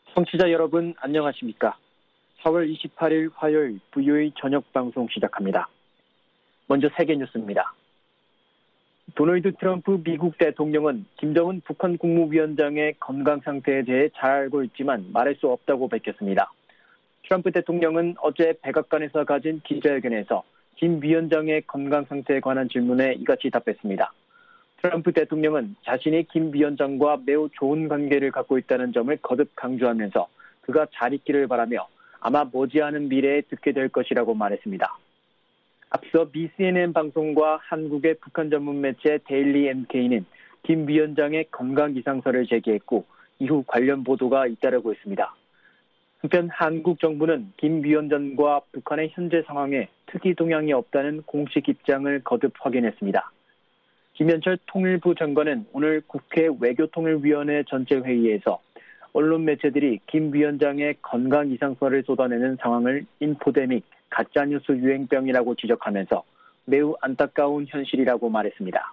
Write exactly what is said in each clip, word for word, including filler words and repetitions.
청취자 여러분 안녕하십니까? 사월 이십팔일 화요일 브이오에이 저녁 방송 시작합니다. 먼저 세계 뉴스입니다. 도널드 트럼프 미국 대통령은 김정은 북한 국무위원장의 건강 상태에 대해 잘 알고 있지만 말할 수 없다고 밝혔습니다. 트럼프 대통령은 어제 백악관에서 가진 기자회견에서 김 위원장의 건강 상태에 관한 질문에 이같이 답했습니다. 트럼프 대통령은 자신이 김 위원장과 매우 좋은 관계를 갖고 있다는 점을 거듭 강조하면서 그가 잘 있기를 바라며 아마 머지않은 미래에 듣게 될 것이라고 말했습니다. 앞서 미 씨엔엔 방송과 한국의 북한 전문 매체 데일리 엠케이는 김 위원장의 건강 이상설을 제기했고 이후 관련 보도가 잇따르고 있습니다. 한편 한국 정부는 김 위원장과 북한의 현재 상황에 특이 동향이 없다는 공식 입장을 거듭 확인했습니다. 김현철 통일부 장관은 오늘 국회 외교통일위원회 전체회의에서 언론 매체들이 김 위원장의 건강 이상설을 쏟아내는 상황을 인포데믹, 가짜뉴스 유행병이라고 지적하면서 매우 안타까운 현실이라고 말했습니다.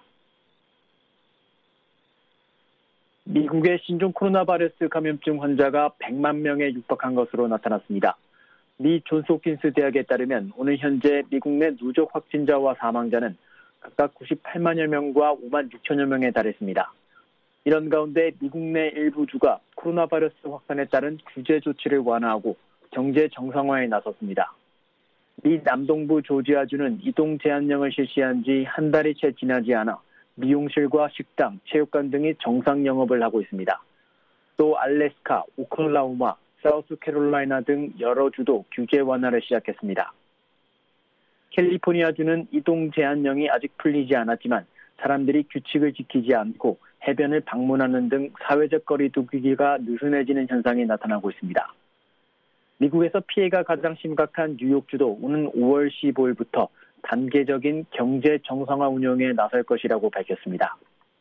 미국의 신종 코로나 바이러스 감염증 환자가 백만 명에 육박한 것으로 나타났습니다. 미 존스홉킨스 대학에 따르면 오늘 현재 미국 내 누적 확진자와 사망자는 각각 구십팔만여 명과 오만 육천여 명에 달했습니다. 이런 가운데 미국 내 일부 주가 코로나 바이러스 확산에 따른 규제 조치를 완화하고 경제 정상화에 나섰습니다. 미 남동부 조지아주는 이동 제한령을 실시한 지 한 달이 채 지나지 않아 미용실과 식당, 체육관 등이 정상 영업을 하고 있습니다. 또 알래스카, 오클라호마, 사우스캐롤라이나 등 여러 주도 규제 완화를 시작했습니다. 캘리포니아주는 이동 제한령이 아직 풀리지 않았지만 사람들이 규칙을 지키지 않고 해변을 방문하는 등 사회적 거리 두기가 느슨해지는 현상이 나타나고 있습니다. 미국에서 피해가 가장 심각한 뉴욕주도 오는 오월 십오일부터 단계적인 경제 정상화 운영에 나설 것이라고 밝혔습니다.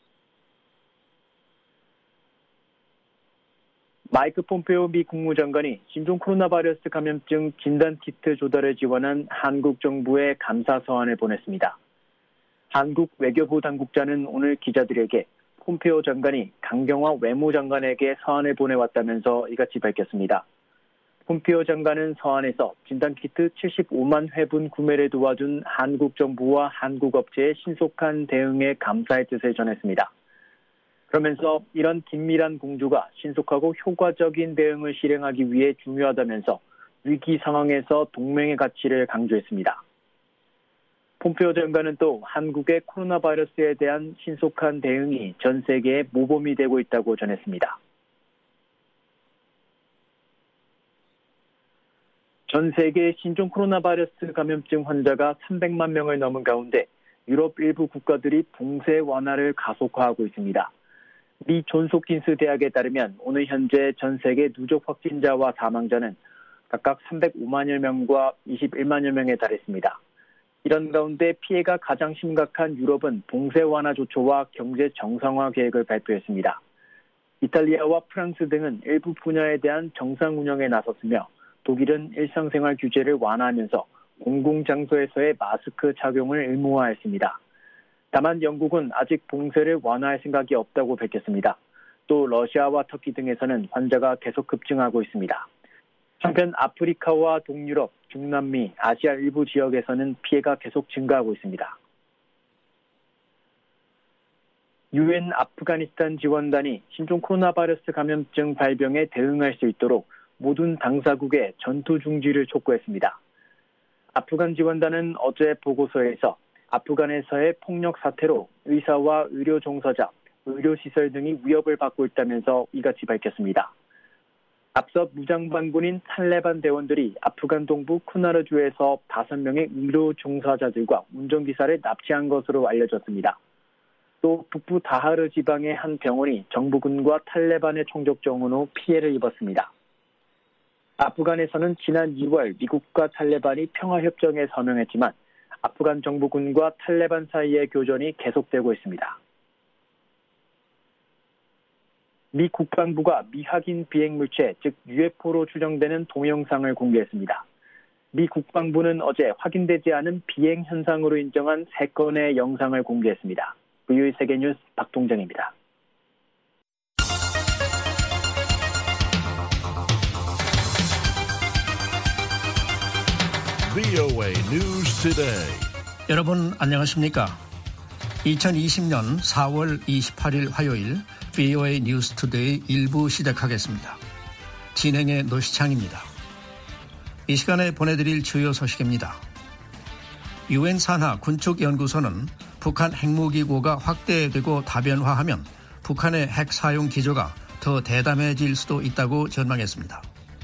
마이크 폼페오 미 국무장관이 신종 코로나 바이러스 감염증 진단키트 조달을 지원한 한국 정부에 감사 서한을 보냈습니다. 한국 외교부 당국자는 오늘 기자들에게 폼페오 장관이 강경화 외무장관에게 서한을 보내왔다면서 이같이 밝혔습니다. 폼페오 장관은 서한에서 진단키트 칠십오만 회분 구매를 도와준 한국 정부와 한국 업체의 신속한 대응에 감사의 뜻을 전했습니다. 그러면서 이런 긴밀한 공조가 신속하고 효과적인 대응을 실행하기 위해 중요하다면서 위기 상황에서 동맹의 가치를 강조했습니다. 폼페오 장관은 또 한국의 코로나 바이러스에 대한 신속한 대응이 전 세계의 모범이 되고 있다고 전했습니다. 전 세계의 신종 코로나 바이러스 감염증 환자가 삼백만 명을 넘은 가운데 유럽 일부 국가들이 봉쇄 완화를 가속화하고 있습니다. 미 존스홉킨스 대학에 따르면 오늘 현재 전 세계 누적 확진자와 사망자는 각각 삼백오만여 명과 이십일만여 명에 달했습니다. 이런 가운데 피해가 가장 심각한 유럽은 봉쇄 완화 조처와 경제 정상화 계획을 발표했습니다. 이탈리아와 프랑스 등은 일부 분야에 대한 정상 운영에 나섰으며 독일은 일상생활 규제를 완화하면서 공공장소에서의 마스크 착용을 의무화했습니다. 다만 영국은 아직 봉쇄를 완화할 생각이 없다고 밝혔습니다. 또 러시아와 터키 등에서는 환자가 계속 급증하고 있습니다. 한편 아프리카와 동유럽, 중남미, 아시아 일부 지역에서는 피해가 계속 증가하고 있습니다. 유엔 아프가니스탄 지원단이 신종 코로나 바이러스 감염증 발병에 대응할 수 있도록 모든 당사국에 전투 중지를 촉구했습니다. 아프간 지원단은 어제 보고서에서 아프간에서의 폭력 사태로 의사와 의료 종사자, 의료시설 등이 위협을 받고 있다면서 이같이 밝혔습니다. 앞서 무장반군인 탈레반 대원들이 아프간 동부 쿠나르주에서 다섯 명의 의료 종사자들과 운전기사를 납치한 것으로 알려졌습니다. 또 북부 다하르 지방의 한 병원이 정부군과 탈레반의 총격전으로 피해를 입었습니다. 아프간에서는 지난 이월 미국과 탈레반이 평화협정에 서명했지만 아프간 정부군과 탈레반 사이의 교전이 계속되고 있습니다. 미 국방부가 미확인 비행물체, 즉 유에프오로 추정되는 동영상을 공개했습니다. 미 국방부는 어제 확인되지 않은 비행 현상으로 인정한 세 건의 영상을 공개했습니다. 브이오에이 세계뉴스 박동정입니다. 브이오에이 News Today. 여러분 안녕하십니까? 이천이십 년 사월 이십팔일 화요일 브이오에이 뉴스 투데이 일부 시작하겠습니다. 진행의 노시창입니다. 이 시간에 보내드릴 주요 소식입니다. 유엔 산하 군축연구소는 북한 핵무기고가 확대되고 다변화하면 북한의 핵 사용 기조가 더 대담해질 수도 있다고 전망했습니다.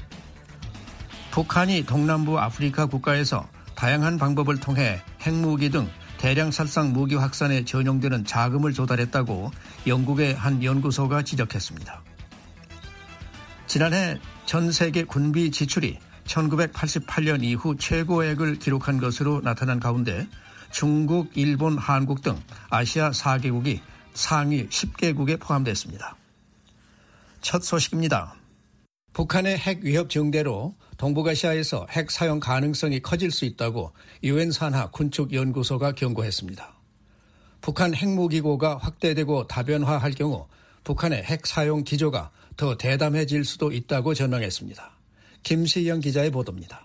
북한이 동남부 아프리카 국가에서 다양한 방법을 통해 핵무기 등 대량 살상 무기 확산에 전용되는 자금을 조달했다고 영국의 한 연구소가 지적했습니다. 지난해 전 세계 군비 지출이 천구백팔십팔 년 이후 최고액을 기록한 것으로 나타난 가운데 중국, 일본, 한국 등 아시아 사 개국이 상위 십 개국에 포함됐습니다. 첫 소식입니다. 북한의 핵 위협 증대로 동북아시아에서 핵 사용 가능성이 커질 수 있다고 유엔 산하 군축연구소가 경고했습니다. 북한 핵무기고가 확대되고 다변화할 경우 북한의 핵 사용 기조가 더 대담해질 수도 있다고 전망했습니다. 김시영 기자의 보도입니다.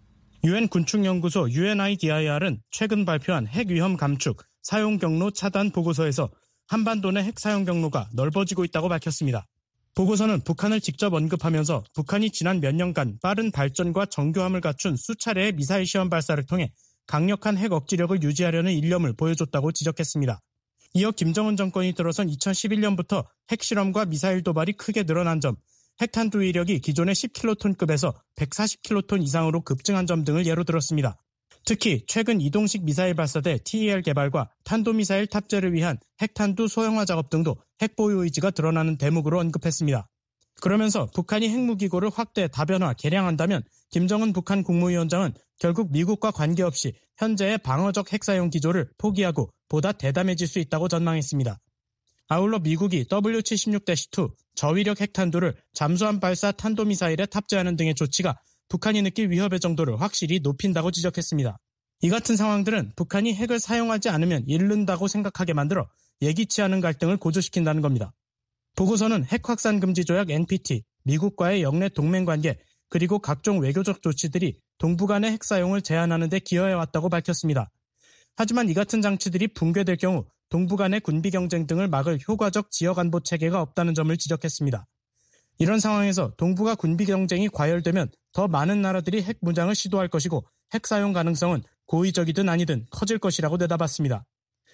유엔 군축연구소 유엔아이디아이알은 최근 발표한 핵 위험 감축, 사용 경로 차단 보고서에서 한반도 내 핵 사용 경로가 넓어지고 있다고 밝혔습니다. 보고서는 북한을 직접 언급하면서 북한이 지난 몇 년간 빠른 발전과 정교함을 갖춘 수차례의 미사일 시험 발사를 통해 강력한 핵 억지력을 유지하려는 일념을 보여줬다고 지적했습니다. 이어 김정은 정권이 들어선 이천십일 년부터 핵실험과 미사일 도발이 크게 늘어난 점, 핵탄두 위력이 기존의 십 킬로톤급에서 백사십 킬로톤 이상으로 급증한 점 등을 예로 들었습니다. 특히 최근 이동식 미사일 발사대 티이엘 개발과 탄도미사일 탑재를 위한 핵탄두 소형화 작업 등도 핵보유 의지가 드러나는 대목으로 언급했습니다. 그러면서 북한이 핵무기고를 확대, 다변화, 개량한다면 김정은 북한 국무위원장은 결국 미국과 관계없이 현재의 방어적 핵사용 기조를 포기하고 보다 대담해질 수 있다고 전망했습니다. 아울러 미국이 더블유 칠십육 이 저위력 핵탄두를 잠수함 발사 탄도미사일에 탑재하는 등의 조치가 북한이 느낄 위협의 정도를 확실히 높인다고 지적했습니다. 이 같은 상황들은 북한이 핵을 사용하지 않으면 잃는다고 생각하게 만들어 예기치 않은 갈등을 고조시킨다는 겁니다. 보고서는 핵 확산 금지 조약 엔피티, 미국과의 영내 동맹관계, 그리고 각종 외교적 조치들이 동북 간의 핵 사용을 제한하는 데 기여해왔다고 밝혔습니다. 하지만 이 같은 장치들이 붕괴될 경우 동북 간의 군비 경쟁 등을 막을 효과적 지역 안보 체계가 없다는 점을 지적했습니다. 이런 상황에서 동북아 군비 경쟁이 과열되면 더 많은 나라들이 핵 무장을 시도할 것이고 핵 사용 가능성은 고의적이든 아니든 커질 것이라고 내다봤습니다.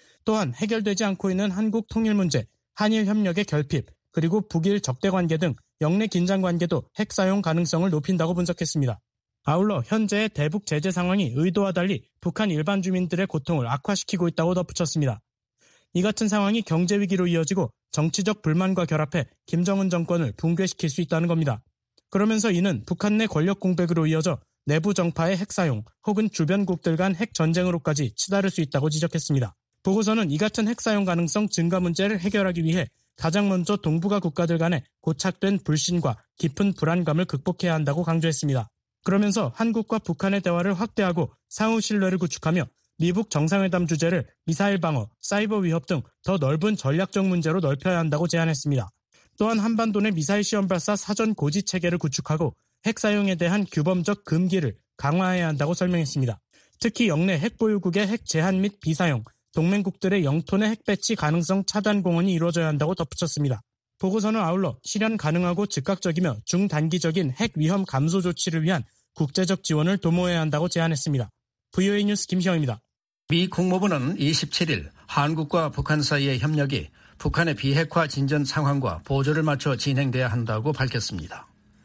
또한 해결되지 않고 있는 한국 통일 문제, 한일 협력의 결핍, 그리고 북일 적대 관계 등 영내 긴장 관계도 핵 사용 가능성을 높인다고 분석했습니다. 아울러 현재의 대북 제재 상황이 의도와 달리 북한 일반 주민들의 고통을 악화시키고 있다고 덧붙였습니다. 이 같은 상황이 경제 위기로 이어지고 정치적 불만과 결합해 김정은 정권을 붕괴시킬 수 있다는 겁니다. 그러면서 이는 북한 내 권력 공백으로 이어져 내부 정파의 핵 사용 혹은 주변국들 간 핵 전쟁으로까지 치달을 수 있다고 지적했습니다. 보고서는 이 같은 핵 사용 가능성 증가 문제를 해결하기 위해 가장 먼저 동북아 국가들 간의 고착된 불신과 깊은 불안감을 극복해야 한다고 강조했습니다. 그러면서 한국과 북한의 대화를 확대하고 상호 신뢰를 구축하며 미북 정상회담 주제를 미사일 방어, 사이버 위협 등 더 넓은 전략적 문제로 넓혀야 한다고 제안했습니다. 또한 한반도 내 미사일 시험 발사 사전 고지 체계를 구축하고 핵 사용에 대한 규범적 금기를 강화해야 한다고 설명했습니다. 특히 영내 핵보유국의 핵 제한 및 비사용, 동맹국들의 영토 내 핵 배치 가능성 차단 공언이 이루어져야 한다고 덧붙였습니다. 보고서는 아울러 실현 가능하고 즉각적이며 중단기적인 핵 위험 감소 조치를 위한 국제적 지원을 도모해야 한다고 제안했습니다. 브이오에이 뉴스 김시영입니다. 미 국무부는 이십칠일 한국과 북한 사이의 협력이 북한의 비핵화 진전 상황과 보조를 맞춰 진행돼야 한다고 밝혔습니다.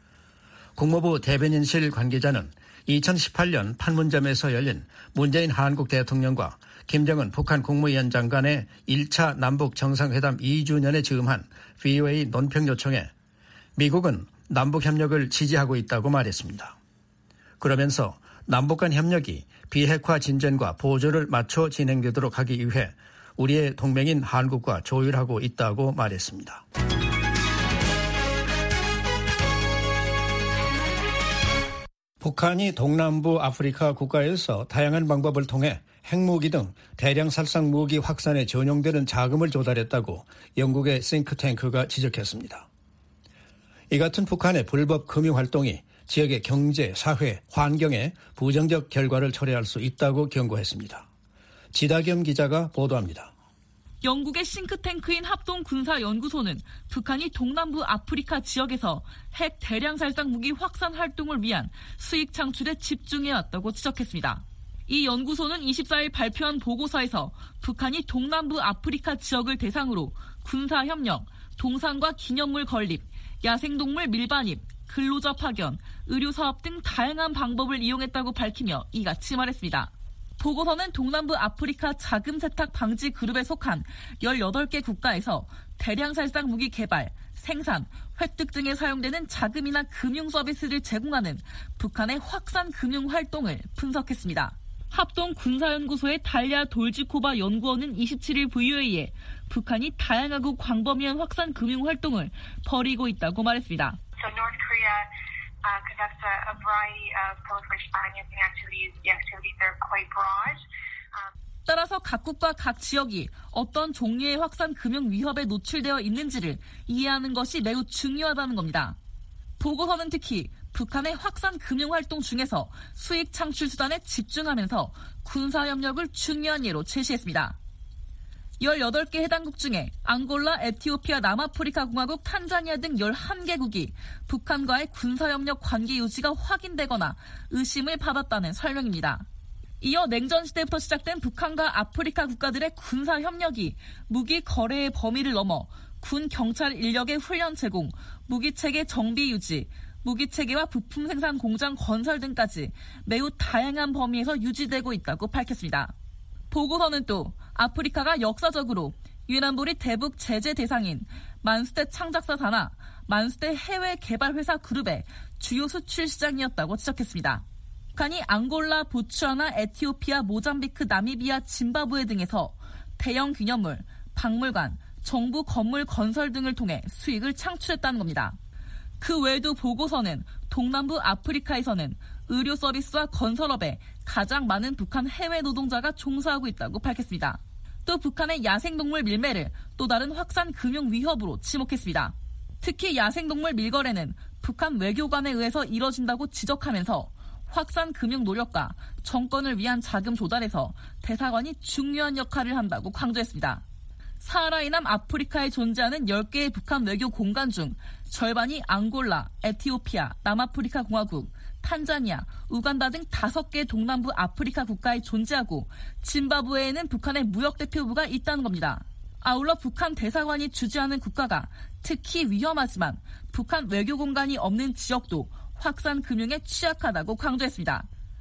국무부 대변인실 관계자는 이천십팔 년 판문점에서 열린 문재인 한국 대통령과 김정은 북한 국무위원장 간의 일 차 남북 정상회담 이 주년에 즈음한 브이오에이 논평 요청에 미국은 남북협력을 지지하고 있다고 말했습니다. 그러면서 남북 간 협력이 비핵화 진전과 보조를 맞춰 진행되도록 하기 위해 우리의 동맹인 한국과 조율하고 있다고 말했습니다. 북한이 동남부 아프리카 국가에서 다양한 방법을 통해 핵무기 등 대량 살상 무기 확산에 전용되는 자금을 조달했다고 영국의 싱크탱크가 지적했습니다. 이 같은 북한의 불법 금융 활동이 지역의 경제, 사회, 환경에 부정적 결과를 초래할 수 있다고 경고했습니다. 지다겸 기자가 보도합니다. 영국의 싱크탱크인 합동군사연구소는 북한이 동남부 아프리카 지역에서 핵 대량 살상 무기 확산 활동을 위한 수익 창출에 집중해왔다고 지적했습니다. 이 연구소는 이십사일 발표한 보고서에서 북한이 동남부 아프리카 지역을 대상으로 군사협력, 동산과 기념물 건립, 야생동물 밀반입, 근로자 파견, 의료사업 등 다양한 방법을 이용했다고 밝히며 이같이 말했습니다. 보고서는 동남부 아프리카 자금 세탁 방지 그룹에 속한 열여덟 개 국가에서 대량 살상 무기 개발, 생산, 획득 등에 사용되는 자금이나 금융 서비스를 제공하는 북한의 확산 금융 활동을 분석했습니다. 합동군사연구소의 달랴 돌지코바 연구원은 이십칠일 브이오에이에 북한이 다양하고 광범위한 확산 금융 활동을 벌이고 있다고 말했습니다. So North Korea uh, conducts a, a variety of proliferation financing activities. The activities are quite broad. Um, 따라서 각국과 각 지역이 어떤 종류의 확산 금융 위협에 노출되어 있는지를 이해하는 것이 매우 중요하다는 겁니다. 보고서는 특히 북한의 확산 금융 활동 중에서 수익 창출 수단에 집중하면서 군사협력을 중요한 예로 제시했습니다. 열여덟 개 해당국 중에 앙골라, 에티오피아, 남아프리카 공화국, 탄자니아 등 열한 개국이 북한과의 군사협력 관계 유지가 확인되거나 의심을 받았다는 설명입니다. 이어 냉전 시대부터 시작된 북한과 아프리카 국가들의 군사협력이 무기 거래의 범위를 넘어 군 경찰 인력의 훈련 제공, 무기체계 정비 유지, 무기체계와 부품 생산 공장 건설 등까지 매우 다양한 범위에서 유지되고 있다고 밝혔습니다. 보고서는 또 아프리카가 역사적으로 유엔안보리 대북 제재 대상인 만수대 창작사 산하, 만수대 해외 개발 회사 그룹의 주요 수출 시장이었다고 지적했습니다. 북한이 앙골라, 보츠와나, 에티오피아, 모잠비크, 나미비아, 짐바브웨 등에서 대형 기념물, 박물관, 정부 건물 건설 등을 통해 수익을 창출했다는 겁니다. 그 외에도 보고서는 동남부 아프리카에서는 의료 서비스와 건설업에 가장 많은 북한 해외 노동자가 종사하고 있다고 밝혔습니다. 또 북한의 야생동물 밀매를 또 다른 확산 금융 위협으로 지목했습니다. 특히 야생동물 밀거래는 북한 외교관에 의해서 이뤄진다고 지적하면서 확산 금융 노력과 정권을 위한 자금 조달에서 대사관이 중요한 역할을 한다고 강조했습니다. 사하라 이남 아프리카에 존재하는 열 개의 북한 외교 공간 중 절반이 앙골라, 에티오피아, 남아프리카 공화국, 탄자니아, 우간다 등 다섯 개 동남부 아프리카 국가에 존재하고 짐바브웨에는 북한의 무역대표부가 있다는 겁니다. 아울러 북한 대사관이 주재하는 국가가 특히 위험하지만 북한 외교 공간이 없는 지역도 확산 금융에 취약하다고 강조했습니다.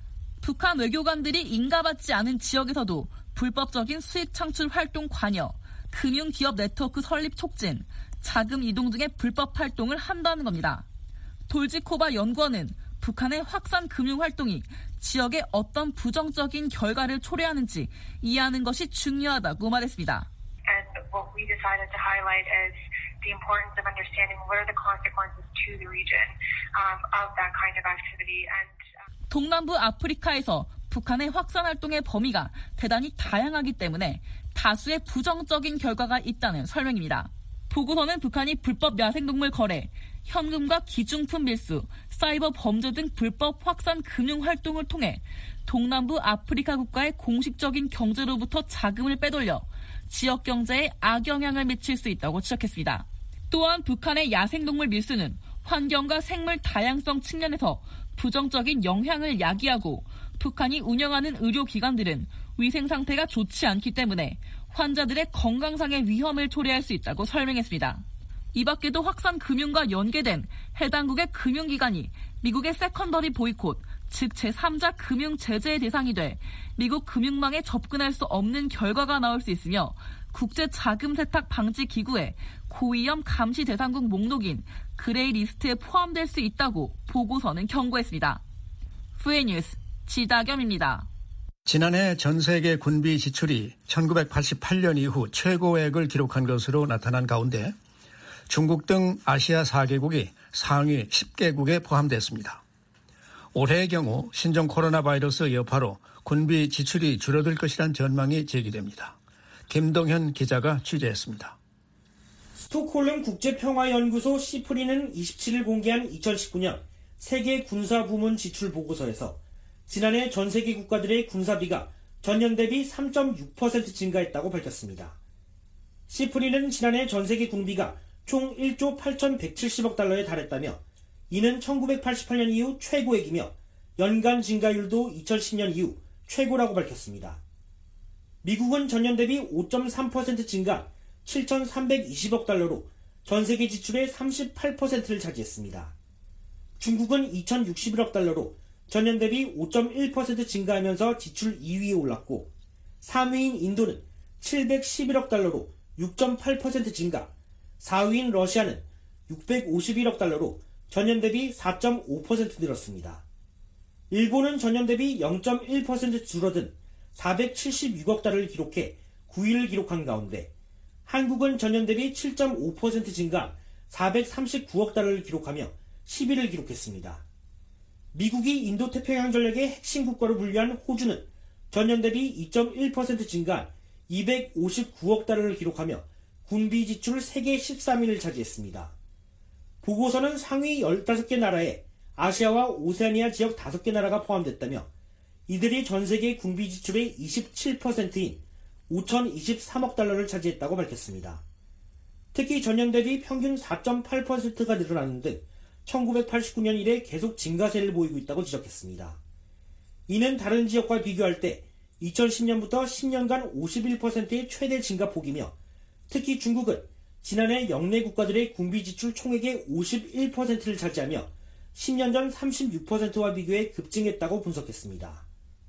북한 외교관들이 인가받지 않은 지역에서도 불법적인 수익 창출 활동 관여, 금융기업 네트워크 설립 촉진, 자금 이동 등의 불법 활동을 한다는 겁니다. 돌지코바 연구원은 북한의 확산 금융 활동이 지역에 어떤 부정적인 결과를 초래하는지 이해하는 것이 중요하다고 말했습니다. And what we decided to highlight is the importance of understanding what are the consequences to the region um, of that kind of activity. And 동남부 아프리카에서 북한의 확산 활동의 범위가 대단히 다양하기 때문에 다수의 부정적인 결과가 있다는 설명입니다. 보고서는 북한이 불법 야생동물 거래, 현금과 기중품 밀수, 사이버 범죄 등 불법 확산 금융 활동을 통해 동남부 아프리카 국가의 공식적인 경제로부터 자금을 빼돌려 지역 경제에 악영향을 미칠 수 있다고 지적했습니다. 또한 북한의 야생동물 밀수는 환경과 생물 다양성 측면에서 부정적인 영향을 야기하고 북한이 운영하는 의료기관들은 위생 상태가 좋지 않기 때문에 환자들의 건강상의 위험을 초래할 수 있다고 설명했습니다. 이 밖에도 확산 금융과 연계된 해당국의 금융기관이 미국의 세컨더리 보이콧, 즉 제삼자 금융 제재의 대상이 돼 미국 금융망에 접근할 수 없는 결과가 나올 수 있으며 국제 자금 세탁 방지 기구의 고위험 감시 대상국 목록인 그레이 리스트에 포함될 수 있다고 보고서는 경고했습니다. 브이뉴스 지다겸입니다. 지난해 전 세계 군비 지출이 천구백팔십팔 년 이후 최고액을 기록한 것으로 나타난 가운데 중국 등 아시아 사 개국이 상위 십 개국에 포함됐습니다. 올해의 경우 신종 코로나 바이러스 여파로 군비 지출이 줄어들 것이란 전망이 제기됩니다. 김동현 기자가 취재했습니다. 스톡홀름 국제평화연구소 시프리는 이십칠일 공개한 이천십구 년 세계 군사부문 지출 보고서에서 지난해 전 세계 국가들의 군사비가 전년 대비 삼 점 육 퍼센트 증가했다고 밝혔습니다. 시프리는 지난해 전 세계 군비가 총 일조 팔천백칠십억 달러에 달했다며 이는 천구백팔십팔 년 이후 최고액이며 연간 증가율도 이천십 년 이후 최고라고 밝혔습니다. 미국은 전년 대비 오 점 삼 퍼센트 증가 칠천삼백이십억 달러로 전 세계 지출의 삼십팔 퍼센트를 차지했습니다. 중국은 이천육십일억 달러로 전년 대비 오 점 일 퍼센트 증가하면서 지출 이 위에 올랐고 삼 위인 인도는 칠백십일억 달러로 육 점 팔 퍼센트 증가, 사 위인 러시아는 육백오십일억 달러로 전년 대비 사 점 오 퍼센트 늘었습니다. 일본은 전년 대비 영 점 일 퍼센트 줄어든 사백칠십육억 달러를 기록해 구 위를 기록한 가운데 한국은 전년 대비 칠 점 오 퍼센트 증가 사백삼십구억 달러를 기록하며 십 위를 기록했습니다. 미국이 인도태평양 전략의 핵심 국가로 분류한 호주는 전년 대비 이 점 일 퍼센트 증가 이백오십구억 달러를 기록하며 군비 지출 세계 십삼 위를 차지했습니다. 보고서는 상위 열다섯 개 나라에 아시아와 오세아니아 지역 다섯 개 나라가 포함됐다며 이들이 전 세계 군비 지출의 이십칠 퍼센트인 오천이십삼억 달러를 차지했다고 밝혔습니다. 특히 전년 대비 평균 사 점 팔 퍼센트가 늘어나는 등 천구백팔십구 년 이래 계속 증가세를 보이고 있다고 지적했습니다. 이는 다른 지역과 비교할 때 이천십 년부터 십 년간 오십일 퍼센트의 최대 증가폭이며 특히 중국은 지난해 영내 국가들의 군비 지출 총액의 오십일 퍼센트를 차지하며 십 년 전 삼십육 퍼센트와 비교해 급증했다고 분석했습니다.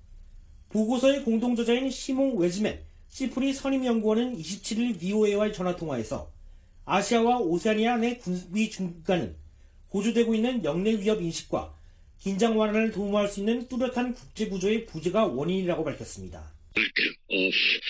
보고서의 공동저자인 시몽 웨즈맨 시프리 선임연구원은 이십칠 일 브이오에이와의 전화통화에서 아시아와 오세아니아 내 군비 증가는 고조되고 있는 영내 위협 인식과 긴장 완화를 도모할 수 있는 뚜렷한 국제구조의 부재가 원인이라고 밝혔습니다. Of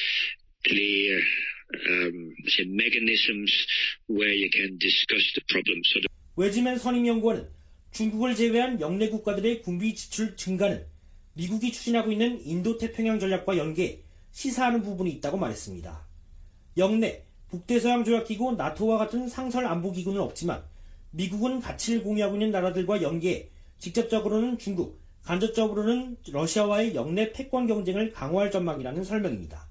clear, um, say mechanisms where you can discuss the problem. So the... 웨즈맨 선임연구원은 중국을 제외한 영내 국가들의 군비 지출 증가는 미국이 추진하고 있는 인도태평양 전략과 연계해 시사하는 부분이 있다고 말했습니다. 영내, 북대서양조약기구 나토와 같은 상설 안보기구는 없지만 미국은 가치를 공유하고 있는 나라들과 연계해 직접적으로는 중국, 간접적으로는 러시아와의 영내 패권 경쟁을 강화할 전망이라는 설명입니다.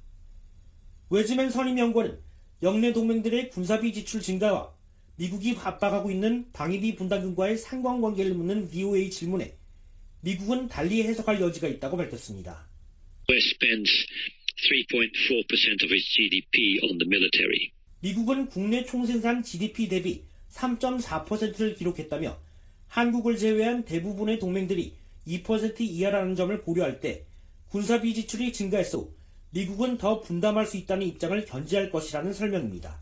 웨즈맨 선임연구원은 영내 동맹들의 군사비 지출 증가와 미국이 압박하고 있는 방위비 분담금과의 상관관계를 묻는 브이오에이 질문에 미국은 달리 해석할 여지가 있다고 밝혔습니다. three point four percent of its 지디피 on the military. 미국은 국내 총생산 지디피 대비 삼 점 사 퍼센트를 기록했다며 한국을 제외한 대부분의 동맹들이 이 퍼센트 이하라는 점을 고려할 때 군사비 지출이 증가했어 미국은 더 분담할 수 있다는 입장을 견지할 것이라는 설명입니다.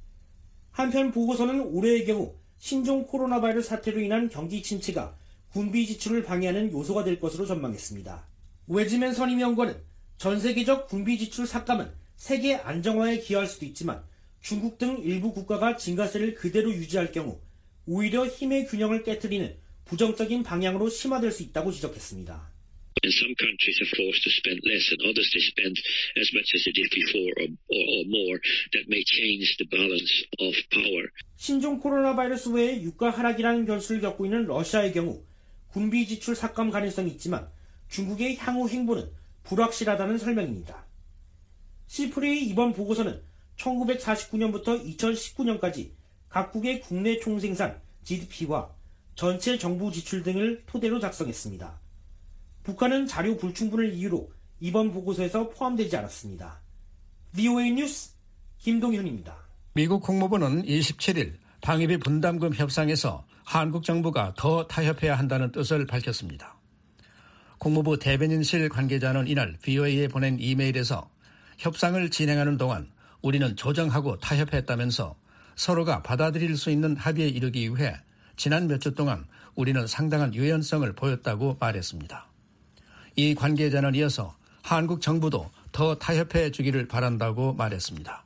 한편 보고서는 올해의 경우 신종 코로나 바이러스 사태로 인한 경기 침체가 군비 지출을 방해하는 요소가 될 것으로 전망했습니다. 웨즈맨 선임연구원은 전 세계적 군비 지출 삭감은 세계 안정화에 기여할 수도 있지만 중국 등 일부 국가가 증가세를 그대로 유지할 경우 오히려 힘의 균형을 깨트리는 부정적인 방향으로 심화될 수 있다고 지적했습니다. And some countries are forced to spend less and others they spend as much as they did before or, or, or more. That may change the balance of power. 신종 코로나 바이러스 외에 유가 하락이라는 변수를 겪고 있는 러시아의 경우 군비 지출 삭감 가능성이 있지만 중국의 향후 행보는 불확실하다는 설명입니다. 시프리의 이번 보고서는 천구백사십구 년부터 이천십구 년까지 각국의 국내 총생산 지디피와 전체 정부 지출 등을 토대로 작성했습니다. 북한은 자료 불충분을 이유로 이번 보고서에서 포함되지 않았습니다. 브이오에이 뉴스 김동현입니다. 미국 국무부는 이십칠 일 방위비 분담금 협상에서 한국 정부가 더 타협해야 한다는 뜻을 밝혔습니다. 국무부 대변인실 관계자는 이날 브이오에이에 보낸 이메일에서 협상을 진행하는 동안 우리는 조정하고 타협했다면서 서로가 받아들일 수 있는 합의에 이르기 위해 지난 몇 주 동안 우리는 상당한 유연성을 보였다고 말했습니다. 이 관계자는 이어서 한국 정부도 더 타협해 주기를 바란다고 말했습니다.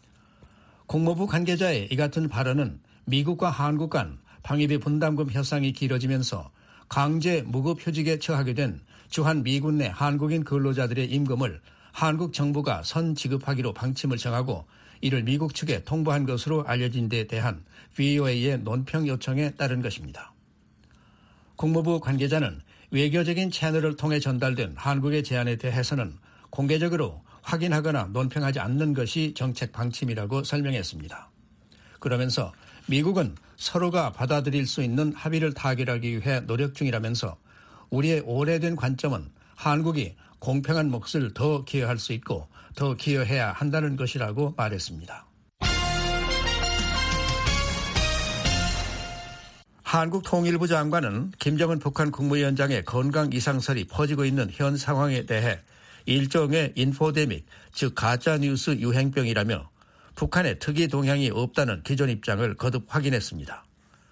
국무부 관계자의 이 같은 발언은 미국과 한국 간 방위비 분담금 협상이 길어지면서 강제 무급휴직에 처하게 된 주한 미군 내 한국인 근로자들의 임금을 한국 정부가 선지급하기로 방침을 정하고 이를 미국 측에 통보한 것으로 알려진 데 대한 브이오에이의 논평 요청에 따른 것입니다. 국무부 관계자는 외교적인 채널을 통해 전달된 한국의 제안에 대해서는 공개적으로 확인하거나 논평하지 않는 것이 정책 방침이라고 설명했습니다. 그러면서 미국은 서로가 받아들일 수 있는 합의를 타결하기 위해 노력 중이라면서 우리의 오래된 관점은 한국이 공평한 몫을 더 기여할 수 있고 더 기여해야 한다는 것이라고 말했습니다. 한국 통일부 장관은 김정은 북한 국무위원장의 건강 이상설이 퍼지고 있는 현 상황에 대해 일종의 인포데믹, 즉 가짜뉴스 유행병이라며 북한의 특이 동향이 없다는 기존 입장을 거듭 확인했습니다.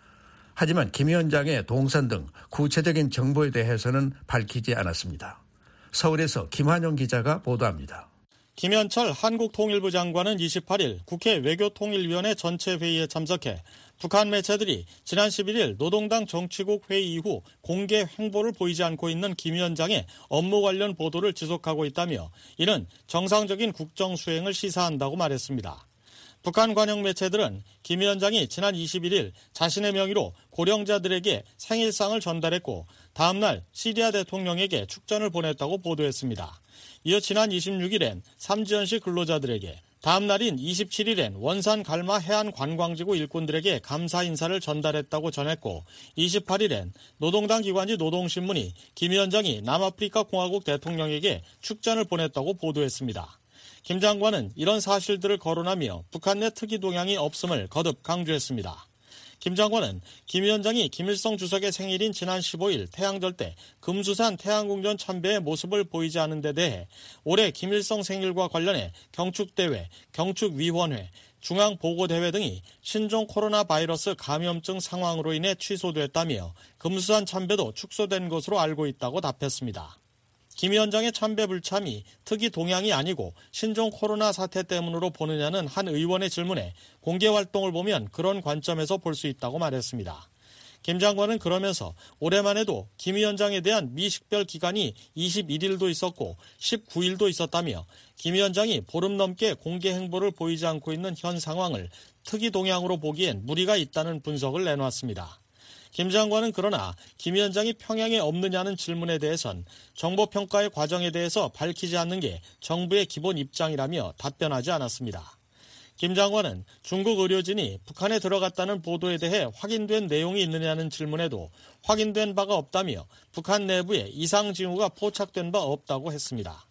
하지만 김 위원장의 동선 등 구체적인 정보에 대해서는 밝히지 않았습니다. 서울에서 김환영 기자가 보도합니다. 김현철 한국통일부 장관은 이십팔일 국회 외교통일위원회 전체 회의에 참석해 북한 매체들이 지난 십일일 노동당 정치국 회의 이후 공개 행보를 보이지 않고 있는 김 위원장의 업무 관련 보도를 지속하고 있다며 이는 정상적인 국정 수행을 시사한다고 말했습니다. 북한 관영 매체들은 김 위원장이 지난 이십일일 자신의 명의로 고령자들에게 생일상을 전달했고 다음날 시리아 대통령에게 축전을 보냈다고 보도했습니다. 이어 지난 이십육일엔 삼지연시 근로자들에게 다음날인 이십칠일엔 원산 갈마 해안 관광지구 일꾼들에게 감사 인사를 전달했다고 전했고 이십팔일엔 노동당 기관지 노동신문이 김 위원장이 남아프리카 공화국 대통령에게 축전을 보냈다고 보도했습니다. 김 장관은 이런 사실들을 거론하며 북한 내 특이 동향이 없음을 거듭 강조했습니다. 김 장관은 김 위원장이 김일성 주석의 생일인 지난 십오일 태양절 때 금수산 태양궁전 참배의 모습을 보이지 않은 데 대해 올해 김일성 생일과 관련해 경축대회, 경축위원회, 중앙보고대회 등이 신종 코로나 바이러스 감염증 상황으로 인해 취소됐다며 금수산 참배도 축소된 것으로 알고 있다고 답했습니다. 김 위원장의 참배 불참이 특이 동향이 아니고 신종 코로나 사태 때문으로 보느냐는 한 의원의 질문에 공개 활동을 보면 그런 관점에서 볼 수 있다고 말했습니다. 김 장관은 그러면서 올해만 해도 김 위원장에 대한 미식별 기간이 이십일일도 있었고 십구일도 있었다며 김 위원장이 보름 넘게 공개 행보를 보이지 않고 있는 현 상황을 특이 동향으로 보기엔 무리가 있다는 분석을 내놓았습니다. 김 장관은 그러나 김 위원장이 평양에 없느냐는 질문에 대해선 정보평가의 과정에 대해서 밝히지 않는 게 정부의 기본 입장이라며 답변하지 않았습니다. 김 장관은 중국 의료진이 북한에 들어갔다는 보도에 대해 확인된 내용이 있느냐는 질문에도 확인된 바가 없다며 북한 내부에 이상 징후가 포착된 바 없다고 했습니다.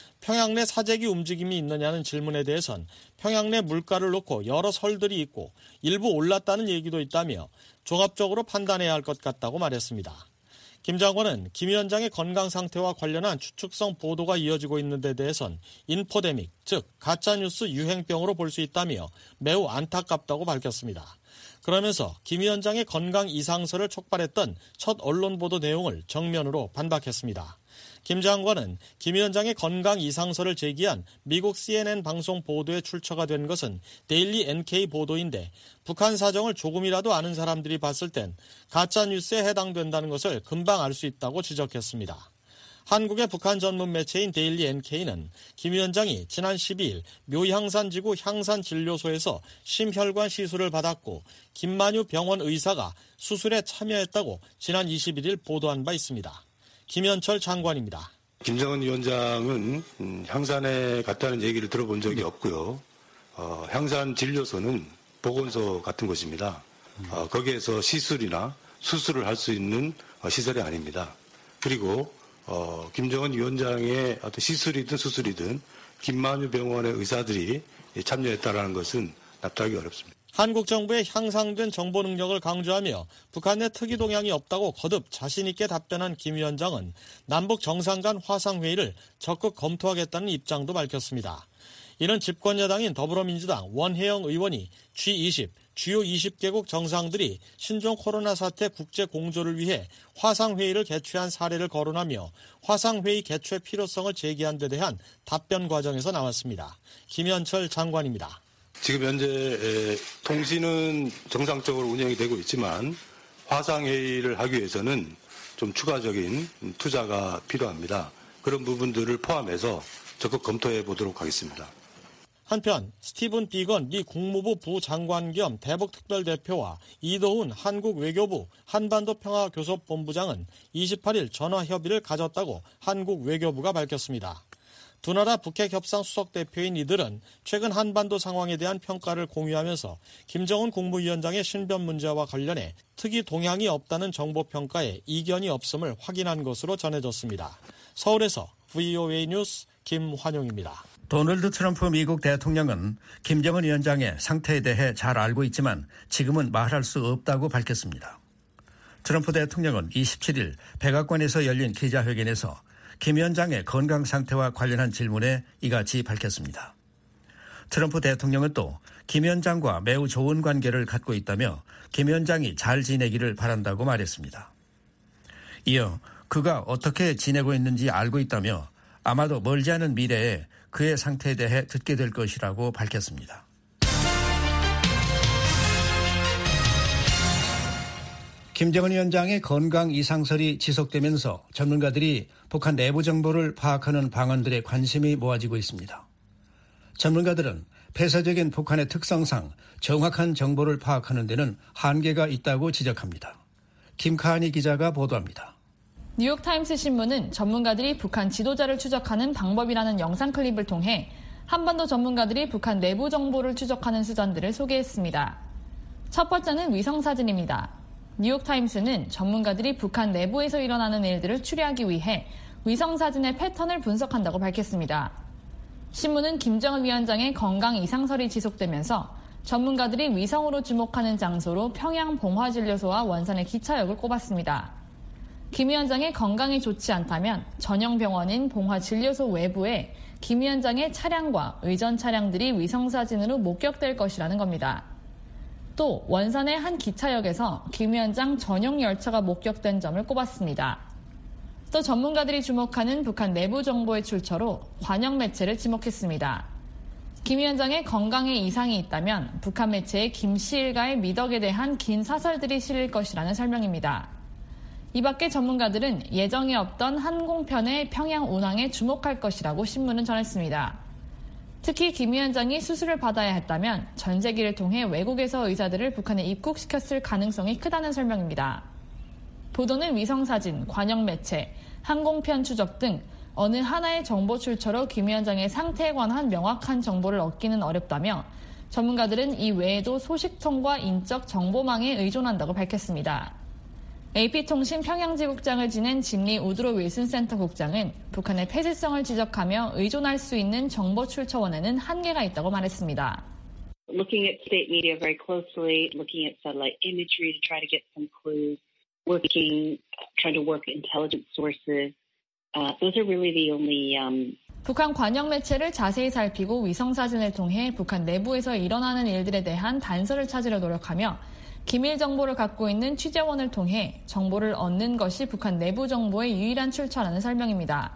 평양 내 사재기 움직임이 있느냐는 질문에 대해선 평양 내 물가를 놓고 여러 설들이 있고 일부 올랐다는 얘기도 있다며 종합적으로 판단해야 할 것 같다고 말했습니다. 김 장관은 김 위원장의 건강 상태와 관련한 추측성 보도가 이어지고 있는 데 대해선 인포데믹, 즉 가짜뉴스 유행병으로 볼 수 있다며 매우 안타깝다고 밝혔습니다. 그러면서 김 위원장의 건강 이상설을 촉발했던 첫 언론 보도 내용을 정면으로 반박했습니다. 김 장관은 김 위원장의 건강 이상설을 제기한 미국 씨엔엔 방송 보도에 출처가 된 것은 데일리 엔케이 보도인데 북한 사정을 조금이라도 아는 사람들이 봤을 땐 가짜뉴스에 해당된다는 것을 금방 알 수 있다고 지적했습니다. 한국의 북한 전문 매체인 데일리 엔케이는 김 위원장이 지난 십이일 묘향산지구 향산진료소에서 심혈관 시술을 받았고 김만유 병원 의사가 수술에 참여했다고 지난 이십일일 보도한 바 있습니다. 김현철 장관입니다. 김정은 위원장은 향산에 갔다는 얘기를 들어본 적이 없고요. 어, 향산진료소는 보건소 같은 곳입니다. 어, 거기에서 시술이나 수술을 할 수 있는 시설이 아닙니다. 그리고 어, 김정은 위원장의 어떤 시술이든 수술이든 김만유 병원의 의사들이 참여했다는 것은 납득하기 어렵습니다. 한국 정부의 향상된 정보 능력을 강조하며 북한 내 특이 동향이 없다고 거듭 자신 있게 답변한 김 위원장은 남북 정상 간 화상회의를 적극 검토하겠다는 입장도 밝혔습니다. 이는 집권여당인 더불어민주당 원혜영 의원이 지 이십, 주요 이십 개국 정상들이 신종 코로나 사태 국제 공조를 위해 화상회의를 개최한 사례를 거론하며 화상회의 개최 필요성을 제기한 데 대한 답변 과정에서 나왔습니다. 김현철 장관입니다. 지금 현재 통신은 정상적으로 운영이 되고 있지만 화상회의를 하기 위해서는 좀 추가적인 투자가 필요합니다. 그런 부분들을 포함해서 적극 검토해 보도록 하겠습니다. 한편 스티븐 비건 미 국무부 부장관 겸 대북특별대표와 이도훈 한국 외교부 한반도 평화교섭본부장은 이십팔 일 전화협의를 가졌다고 한국 외교부가 밝혔습니다. 두 나라 북핵 협상 수석 대표인 이들은 최근 한반도 상황에 대한 평가를 공유하면서 김정은 국무위원장의 신변 문제와 관련해 특이 동향이 없다는 정보 평가에 이견이 없음을 확인한 것으로 전해졌습니다. 서울에서 브이오에이 뉴스 김환용입니다. 도널드 트럼프 미국 대통령은 김정은 위원장의 상태에 대해 잘 알고 있지만 지금은 말할 수 없다고 밝혔습니다. 트럼프 대통령은 이십칠 일 백악관에서 열린 기자회견에서 김 위원장의 건강 상태와 관련한 질문에 이같이 밝혔습니다. 트럼프 대통령은 또 김 위원장과 매우 좋은 관계를 갖고 있다며 김 위원장이 잘 지내기를 바란다고 말했습니다. 이어 그가 어떻게 지내고 있는지 알고 있다며 아마도 멀지 않은 미래에 그의 상태에 대해 듣게 될 것이라고 밝혔습니다. 김정은 위원장의 건강 이상설이 지속되면서 전문가들이 북한 내부 정보를 파악하는 방안들에 관심이 모아지고 있습니다. 전문가들은 폐쇄적인 북한의 특성상 정확한 정보를 파악하는 데는 한계가 있다고 지적합니다. 김카하니 기자가 보도합니다. 뉴욕타임스 신문은 전문가들이 북한 지도자를 추적하는 방법이라는 영상 클립을 통해 한반도 전문가들이 북한 내부 정보를 추적하는 수단들을 소개했습니다. 첫 번째는 위성사진입니다. 뉴욕타임스는 전문가들이 북한 내부에서 일어나는 일들을 추리하기 위해 위성사진의 패턴을 분석한다고 밝혔습니다. 신문은 김정은 위원장의 건강 이상설이 지속되면서 전문가들이 위성으로 주목하는 장소로 평양 봉화진료소와 원산의 기차역을 꼽았습니다. 김 위원장의 건강이 좋지 않다면 전용 병원인 봉화진료소 외부에 김 위원장의 차량과 의전 차량들이 위성사진으로 목격될 것이라는 겁니다. 또 원산의 한 기차역에서 김 위원장 전용 열차가 목격된 점을 꼽았습니다. 또 전문가들이 주목하는 북한 내부 정보의 출처로 관영 매체를 지목했습니다. 김 위원장의 건강에 이상이 있다면 북한 매체의 김씨 일가의 미덕에 대한 긴 사설들이 실릴 것이라는 설명입니다. 이 밖에 전문가들은 예정에 없던 항공편의 평양 운항에 주목할 것이라고 신문은 전했습니다. 특히 김 위원장이 수술을 받아야 했다면 전세기를 통해 외국에서 의사들을 북한에 입국시켰을 가능성이 크다는 설명입니다. 보도는 위성사진, 관영매체, 항공편 추적 등 어느 하나의 정보 출처로 김 위원장의 상태에 관한 명확한 정보를 얻기는 어렵다며 전문가들은 이 외에도 소식통과 인적 정보망에 의존한다고 밝혔습니다. 에이피통신 평양지국장을 지낸 짐리 우드로 윌슨 센터 국장은 북한의 폐쇄성을 지적하며 의존할 수 있는 정보 출처원에는 한계가 있다고 말했습니다. Looking at state media very closely, looking at satellite imagery to try to get some clues, working, trying to work intelligence sources, uh, those are really the only. Um... 북한 관영 매체를 자세히 살피고 위성사진을 통해 북한 내부에서 일어나는 일들에 대한 단서를 찾으려 노력하며 기밀 정보를 갖고 있는 취재원을 통해 정보를 얻는 것이 북한 내부 정보의 유일한 출처라는 설명입니다.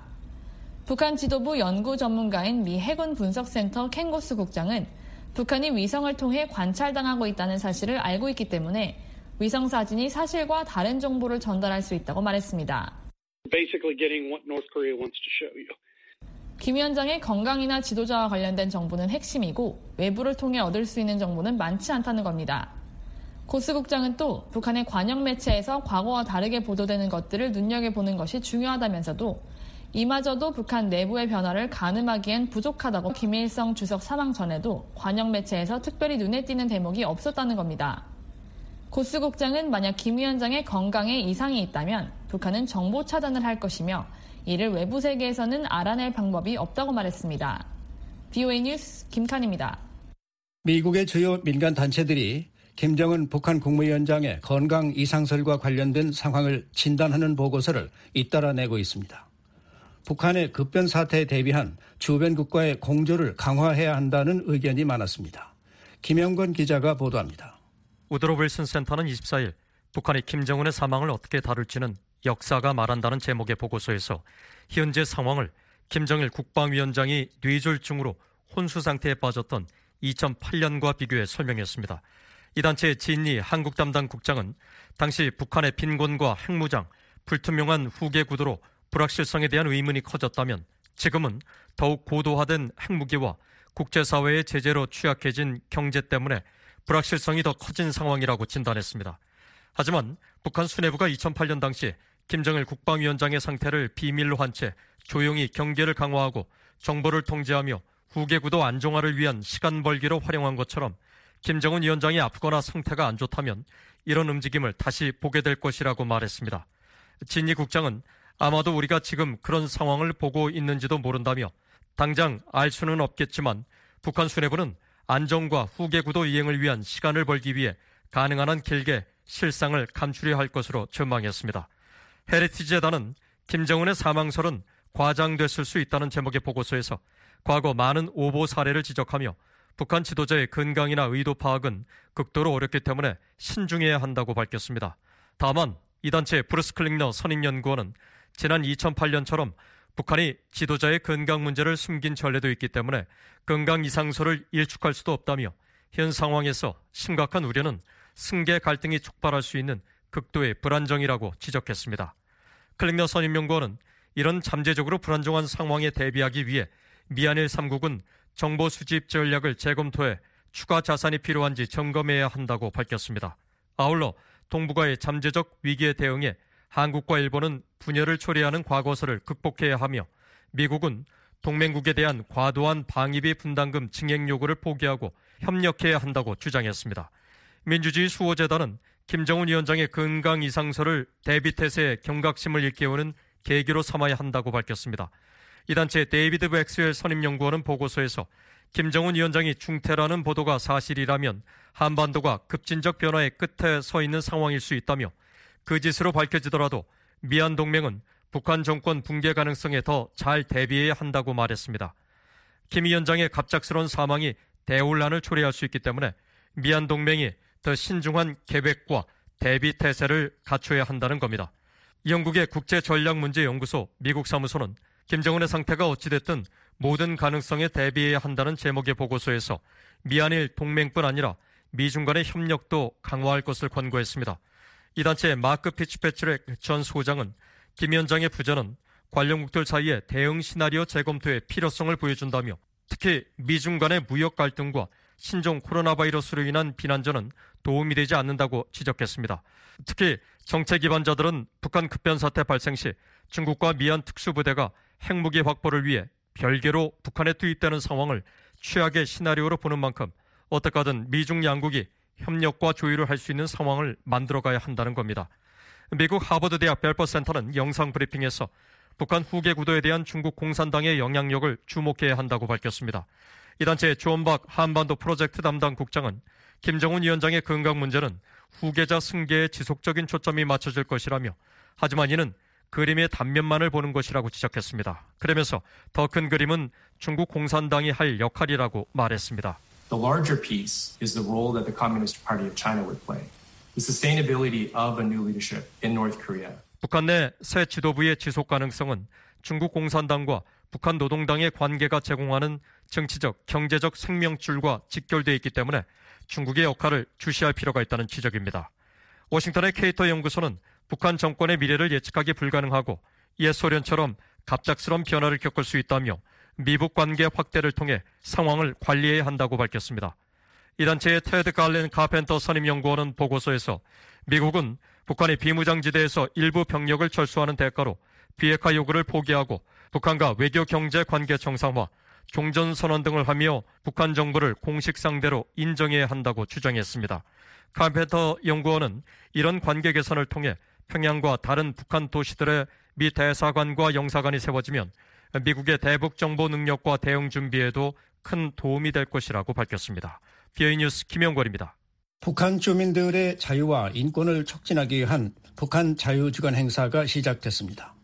북한 지도부 연구 전문가인 미 해군 분석센터 켄고스 국장은 북한이 위성을 통해 관찰당하고 있다는 사실을 알고 있기 때문에 위성 사진이 사실과 다른 정보를 전달할 수 있다고 말했습니다. Basically getting what North Korea wants to show you. 김 위원장의 건강이나 지도자와 관련된 정보는 핵심이고 외부를 통해 얻을 수 있는 정보는 많지 않다는 겁니다. 고스 국장은 또 북한의 관영 매체에서 과거와 다르게 보도되는 것들을 눈여겨보는 것이 중요하다면서도 이마저도 북한 내부의 변화를 가늠하기엔 부족하다고 김일성 주석 사망 전에도 관영 매체에서 특별히 눈에 띄는 대목이 없었다는 겁니다. 고스 국장은 만약 김 위원장의 건강에 이상이 있다면 북한은 정보 차단을 할 것이며 이를 외부 세계에서는 알아낼 방법이 없다고 말했습니다. 브이오에이 뉴스 김칸입니다. 미국의 주요 민간 단체들이 김정은 북한 국무위원장의 건강 이상설과 관련된 상황을 진단하는 보고서를 잇따라 내고 있습니다. 북한의 급변 사태에 대비한 주변 국가의 공조를 강화해야 한다는 의견이 많았습니다. 김영건 기자가 보도합니다. 우드로 윌슨 센터는 이십사 일 북한이 김정은의 사망을 어떻게 다룰지는 역사가 말한다는 제목의 보고서에서 현재 상황을 김정일 국방위원장이 뇌졸중으로 혼수 상태에 빠졌던 이천팔 년과 비교해 설명했습니다. 이 단체의 진리 한국 담당 국장은 당시 북한의 빈곤과 핵무장, 불투명한 후계 구도로 불확실성에 대한 의문이 커졌다면 지금은 더욱 고도화된 핵무기와 국제사회의 제재로 취약해진 경제 때문에 불확실성이 더 커진 상황이라고 진단했습니다. 하지만 북한 수뇌부가 이천팔 년 당시 김정일 국방위원장의 상태를 비밀로 한 채 조용히 경계를 강화하고 정보를 통제하며 후계 구도 안정화를 위한 시간 벌기로 활용한 것처럼 김정은 위원장이 아프거나 상태가 안 좋다면 이런 움직임을 다시 보게 될 것이라고 말했습니다. 진희 국장은 아마도 우리가 지금 그런 상황을 보고 있는지도 모른다며 당장 알 수는 없겠지만 북한 수뇌부는 안정과 후계 구도 이행을 위한 시간을 벌기 위해 가능한 한 길게 실상을 감추려 할 것으로 전망했습니다. 헤리티지 재단은 김정은의 사망설은 과장됐을 수 있다는 제목의 보고서에서 과거 많은 오보 사례를 지적하며 북한 지도자의 건강이나 의도 파악은 극도로 어렵기 때문에 신중해야 한다고 밝혔습니다. 다만 이 단체 브루스 클링너 선임연구원은 지난 이천팔 년처럼 북한이 지도자의 건강 문제를 숨긴 전례도 있기 때문에 건강 이상설을 일축할 수도 없다며 현 상황에서 심각한 우려는 승계 갈등이 촉발할 수 있는 극도의 불안정이라고 지적했습니다. 클링너 선임연구원은 이런 잠재적으로 불안정한 상황에 대비하기 위해 미한일 삼 국은 정보 수집 전략을 재검토해 추가 자산이 필요한지 점검해야 한다고 밝혔습니다. 아울러 동북아의 잠재적 위기에 대응해 한국과 일본은 분열을 초래하는 과거사를 극복해야 하며 미국은 동맹국에 대한 과도한 방위비 분담금 증액 요구를 포기하고 협력해야 한다고 주장했습니다. 민주주의 수호재단은 김정은 위원장의 건강 이상설을 대비태세에 경각심을 일깨우는 계기로 삼아야 한다고 밝혔습니다. 이 단체 데이비드 백스웰 선임연구원은 보고서에서 김정은 위원장이 중태라는 보도가 사실이라면 한반도가 급진적 변화의 끝에 서 있는 상황일 수 있다며 그 짓으로 밝혀지더라도 미한 동맹은 북한 정권 붕괴 가능성에 더 잘 대비해야 한다고 말했습니다. 김 위원장의 갑작스러운 사망이 대혼란을 초래할 수 있기 때문에 미한 동맹이 더 신중한 계획과 대비 태세를 갖춰야 한다는 겁니다. 영국의 국제전략문제연구소 미국 사무소는 김정은의 상태가 어찌됐든 모든 가능성에 대비해야 한다는 제목의 보고서에서 미한일 동맹뿐 아니라 미중 간의 협력도 강화할 것을 권고했습니다. 이 단체의 마크 피츠패트릭 전 소장은 김 위원장의 부전은 관련국들 사이의 대응 시나리오 재검토의 필요성을 보여준다며 특히 미중 간의 무역 갈등과 신종 코로나 바이러스로 인한 비난전은 도움이 되지 않는다고 지적했습니다. 특히 정책 기반자들은 북한 급변사태 발생 시 중국과 미얀 특수부대가 핵무기 확보를 위해 별개로 북한에 투입되는 상황을 최악의 시나리오로 보는 만큼 어떻게 하든 미중 양국이 협력과 조율을 할 수 있는 상황을 만들어가야 한다는 겁니다. 미국 하버드 대학 벨퍼 센터는 영상 브리핑에서 북한 후계 구도에 대한 중국 공산당의 영향력을 주목해야 한다고 밝혔습니다. 이 단체의 존박 한반도 프로젝트 담당 국장은 김정은 위원장의 건강 문제는 후계자 승계에 지속적인 초점이 맞춰질 것이라며 하지만 이는 그림의 단면만을 보는 것이라고 지적했습니다. 그러면서 더 큰 그림은 중국 공산당이 할 역할이라고 말했습니다. The larger piece is the role that the Communist Party of China would play. The sustainability of a new leadership in North Korea. 북한 내 새 지도부의 지속 가능성은 중국 공산당과 북한 노동당의 관계가 제공하는 정치적, 경제적 생명줄과 직결되어 있기 때문에 중국의 역할을 주시할 필요가 있다는 지적입니다. 워싱턴의 케이터 연구소는 북한 정권의 미래를 예측하기 불가능하고 옛 소련처럼 갑작스러운 변화를 겪을 수 있다며 미북 관계 확대를 통해 상황을 관리해야 한다고 밝혔습니다. 이 단체의 테드 갈렌 카펜터 선임연구원은 보고서에서 미국은 북한이 비무장지대에서 일부 병력을 철수하는 대가로 비핵화 요구를 포기하고 북한과 외교 경제 관계 정상화, 종전선언 등을 하며 북한 정부를 공식 상대로 인정해야 한다고 주장했습니다. 카펜터 연구원은 이런 관계 개선을 통해 평양과 다른 북한 도시들의 미 대사관과 영사관이 세워지면 미국의 대북 정보 능력과 대응 준비에도 큰 도움이 될 것이라고 밝혔습니다. 비오이 뉴스 김영걸입니다. 북한 주민들의 자유와 인권을 촉진하기 위한 북한 자유주간 행사가 시작됐습니다.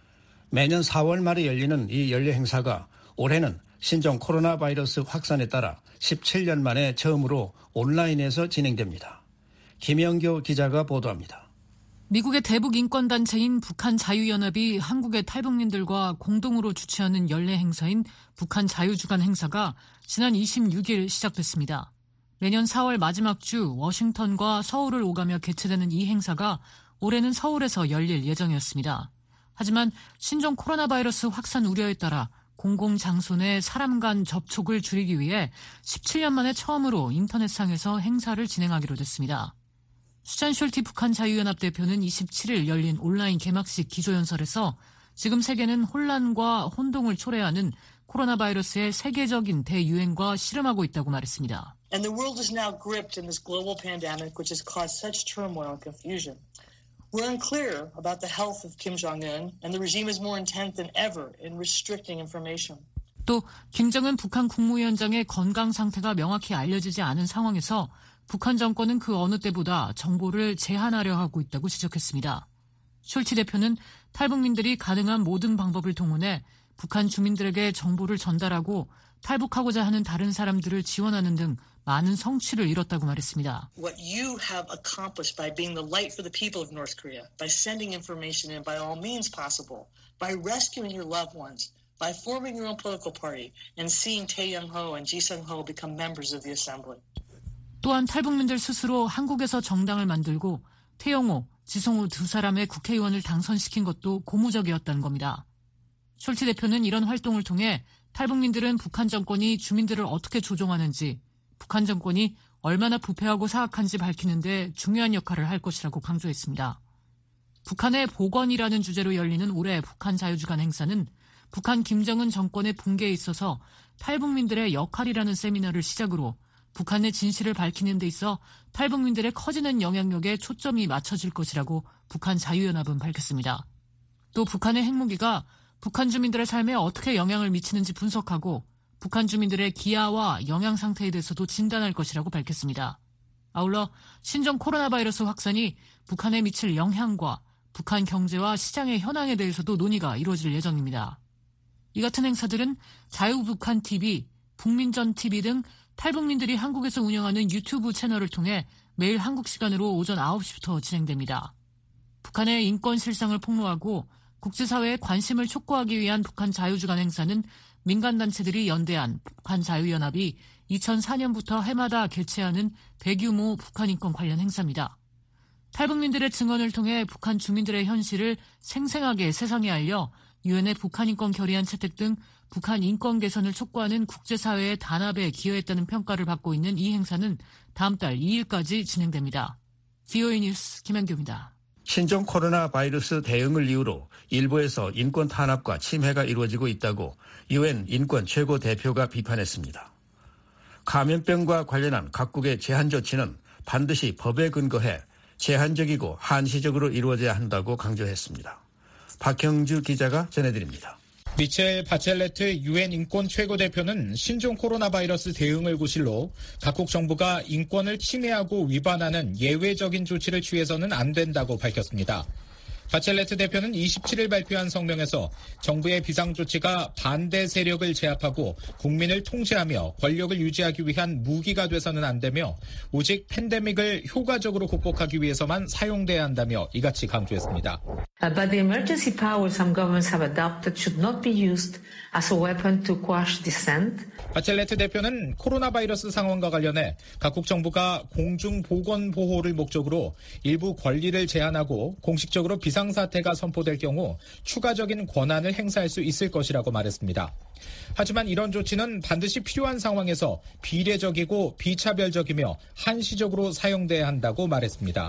매년 사월 말에 열리는 이 연례 행사가 올해는 신종 코로나 바이러스 확산에 따라 십칠 년 만에 처음으로 온라인에서 진행됩니다. 김영교 기자가 보도합니다. 미국의 대북 인권단체인 북한 자유연합이 한국의 탈북민들과 공동으로 주최하는 연례 행사인 북한 자유주간 행사가 지난 이십육 일 시작됐습니다. 매년 사월 마지막 주 워싱턴과 서울을 오가며 개최되는 이 행사가 올해는 서울에서 열릴 예정이었습니다. 하지만 신종 코로나 바이러스 확산 우려에 따라 공공장소 내 사람 간 접촉을 줄이기 위해 십칠 년 만에 처음으로 인터넷상에서 행사를 진행하기로 됐습니다. 수잔 숄티 북한 자유연합 대표는 이십칠 일 열린 온라인 개막식 기조연설에서 지금 세계는 혼란과 혼동을 초래하는 코로나 바이러스의 세계적인 대유행과 씨름하고 있다고 말했습니다. And the world is now gripped in this global pandemic which has caused such turmoil and confusion. We're unclear about the health of Kim Jong-un and the regime is more intent than ever in restricting information. 또 김정은 북한 국무위원장의 건강 상태가 명확히 알려지지 않은 상황에서 북한 정권은 그 어느 때보다 정보를 제한하려 하고 있다고 지적했습니다. 숄티 대표는 탈북민들이 가능한 모든 방법을 동원해 북한 주민들에게 정보를 전달하고 탈북하고자 하는 다른 사람들을 지원하는 등 많은 성취를 이뤘다고 말했습니다. What you have accomplished by being the light for the people of North Korea, by sending information in by all means possible, by rescuing your loved ones, by forming your own political party, and seeing Tae Young-ho and Ji Sung-ho become members of the assembly. 또한 탈북민들 스스로 한국에서 정당을 만들고 태영호, 지성호 두 사람의 국회의원을 당선시킨 것도 고무적이었다는 겁니다. 숄티 대표는 이런 활동을 통해 탈북민들은 북한 정권이 주민들을 어떻게 조종하는지, 북한 정권이 얼마나 부패하고 사악한지 밝히는 데 중요한 역할을 할 것이라고 강조했습니다. 북한의 복원이라는 주제로 열리는 올해 북한 자유주간 행사는 북한 김정은 정권의 붕괴에 있어서 탈북민들의 역할이라는 세미나를 시작으로 북한의 진실을 밝히는 데 있어 탈북민들의 커지는 영향력에 초점이 맞춰질 것이라고 북한 자유연합은 밝혔습니다. 또 북한의 핵무기가 북한 주민들의 삶에 어떻게 영향을 미치는지 분석하고 북한 주민들의 기아와 영양 상태에 대해서도 진단할 것이라고 밝혔습니다. 아울러 신종 코로나 바이러스 확산이 북한에 미칠 영향과 북한 경제와 시장의 현황에 대해서도 논의가 이루어질 예정입니다. 이 같은 행사들은 자유북한티비, 북민전티비 등 탈북민들이 한국에서 운영하는 유튜브 채널을 통해 매일 한국 시간으로 오전 아홉 시부터 진행됩니다. 북한의 인권 실상을 폭로하고 국제사회의 관심을 촉구하기 위한 북한 자유주간 행사는 민간단체들이 연대한 북한자유연합이 이천사 년부터 해마다 개최하는 대규모 북한 인권 관련 행사입니다. 탈북민들의 증언을 통해 북한 주민들의 현실을 생생하게 세상에 알려 유엔의 북한 인권 결의안 채택 등 북한 인권 개선을 촉구하는 국제사회의 단합에 기여했다는 평가를 받고 있는 이 행사는 다음 달 이 일까지 진행됩니다. 브이오에이 뉴스 김현규입니다. 신종 코로나 바이러스 대응을 이유로 일부에서 인권 탄압과 침해가 이루어지고 있다고 유엔 인권 최고 대표가 비판했습니다. 감염병과 관련한 각국의 제한 조치는 반드시 법에 근거해 제한적이고 한시적으로 이루어져야 한다고 강조했습니다. 박형주 기자가 전해드립니다. 미첼 바첼레트 유엔 인권 최고대표는 신종 코로나 바이러스 대응을 구실로 각국 정부가 인권을 침해하고 위반하는 예외적인 조치를 취해서는 안 된다고 밝혔습니다. 바첼레트 대표는 이십칠 일 발표한 성명에서 정부의 비상조치가 반대 세력을 제압하고 국민을 통제하며 권력을 유지하기 위한 무기가 돼서는 안 되며 오직 팬데믹을 효과적으로 극복하기 위해서만 사용돼야 한다며 이같이 강조했습니다. But the emergency powers some governments have adopted should not be used as a weapon to quash dissent. 바첼레트 대표는 코로나 바이러스 상황과 관련해 각국 정부가 공중 보건 보호를 목적으로 일부 권리를 제한하고 공식적으로 비상사태가 선포될 경우 추가적인 권한을 행사할 수 있을 것이라고 말했습니다. 하지만 이런 조치는 반드시 필요한 상황에서 비례적이고 비차별적이며 한시적으로 사용돼야 한다고 말했습니다.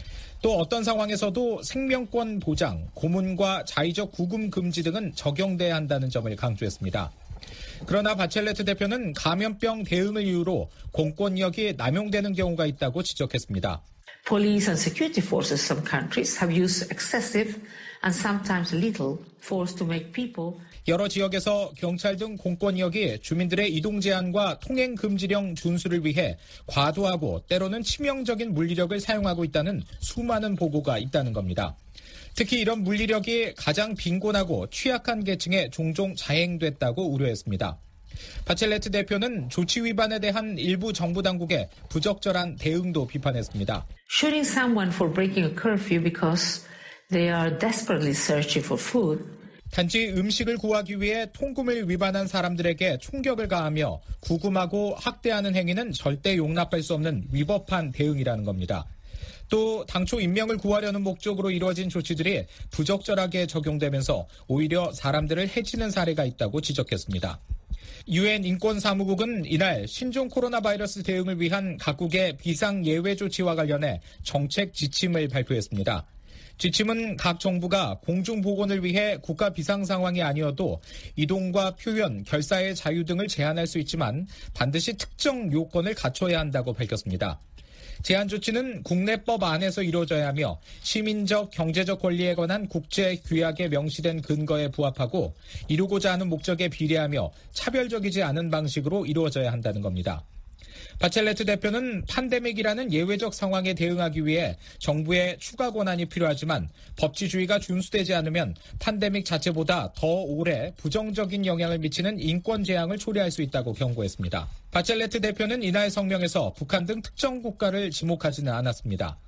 또 어떤 상황에서도 생명권 보장, 고문과 자의적 구금 금지 등은 적용돼야 한다는 점을 강조했습니다. 그러나 바첼레트 대표는 감염병 대응을 이유로 공권력이 남용되는 경우가 있다고 지적했습니다. Police and security forces in some countries have used excessive and sometimes little force to make people. 여러 지역에서 경찰 등 공권력이 주민들의 이동 제한과 통행 금지령 준수를 위해 과도하고 때로는 치명적인 물리력을 사용하고 있다는 수많은 보고가 있다는 겁니다. 특히 이런 물리력이 가장 빈곤하고 취약한 계층에 종종 자행됐다고 우려했습니다. 바첼레트 대표는 조치 위반에 대한 일부 정부 당국의 부적절한 대응도 비판했습니다. Shooting someone for breaking a curfew because they are desperately searching for food. 단지 음식을 구하기 위해 통금을 위반한 사람들에게 총격을 가하며 구금하고 학대하는 행위는 절대 용납할 수 없는 위법한 대응이라는 겁니다. 또 당초 인명을 구하려는 목적으로 이루어진 조치들이 부적절하게 적용되면서 오히려 사람들을 해치는 사례가 있다고 지적했습니다. 유엔 인권사무국은 이날 신종 코로나 바이러스 대응을 위한 각국의 비상예외 조치와 관련해 정책 지침을 발표했습니다. 지침은 각 정부가 공중보건을 위해 국가 비상상황이 아니어도 이동과 표현, 결사의 자유 등을 제한할 수 있지만 반드시 특정 요건을 갖춰야 한다고 밝혔습니다. 제한 조치는 국내법 안에서 이루어져야 하며 시민적, 경제적 권리에 관한 국제 규약에 명시된 근거에 부합하고 이루고자 하는 목적에 비례하며 차별적이지 않은 방식으로 이루어져야 한다는 겁니다. 바첼레트 대표는 팬데믹이라는 예외적 상황에 대응하기 위해 정부의 추가 권한이 필요하지만 법치주의가 준수되지 않으면 팬데믹 자체보다 더 오래 부정적인 영향을 미치는 인권 재앙을 초래할 수 있다고 경고했습니다. 바첼레트 대표는 이날 성명에서 북한 등 특정 국가를 지목하지는 않았습니다.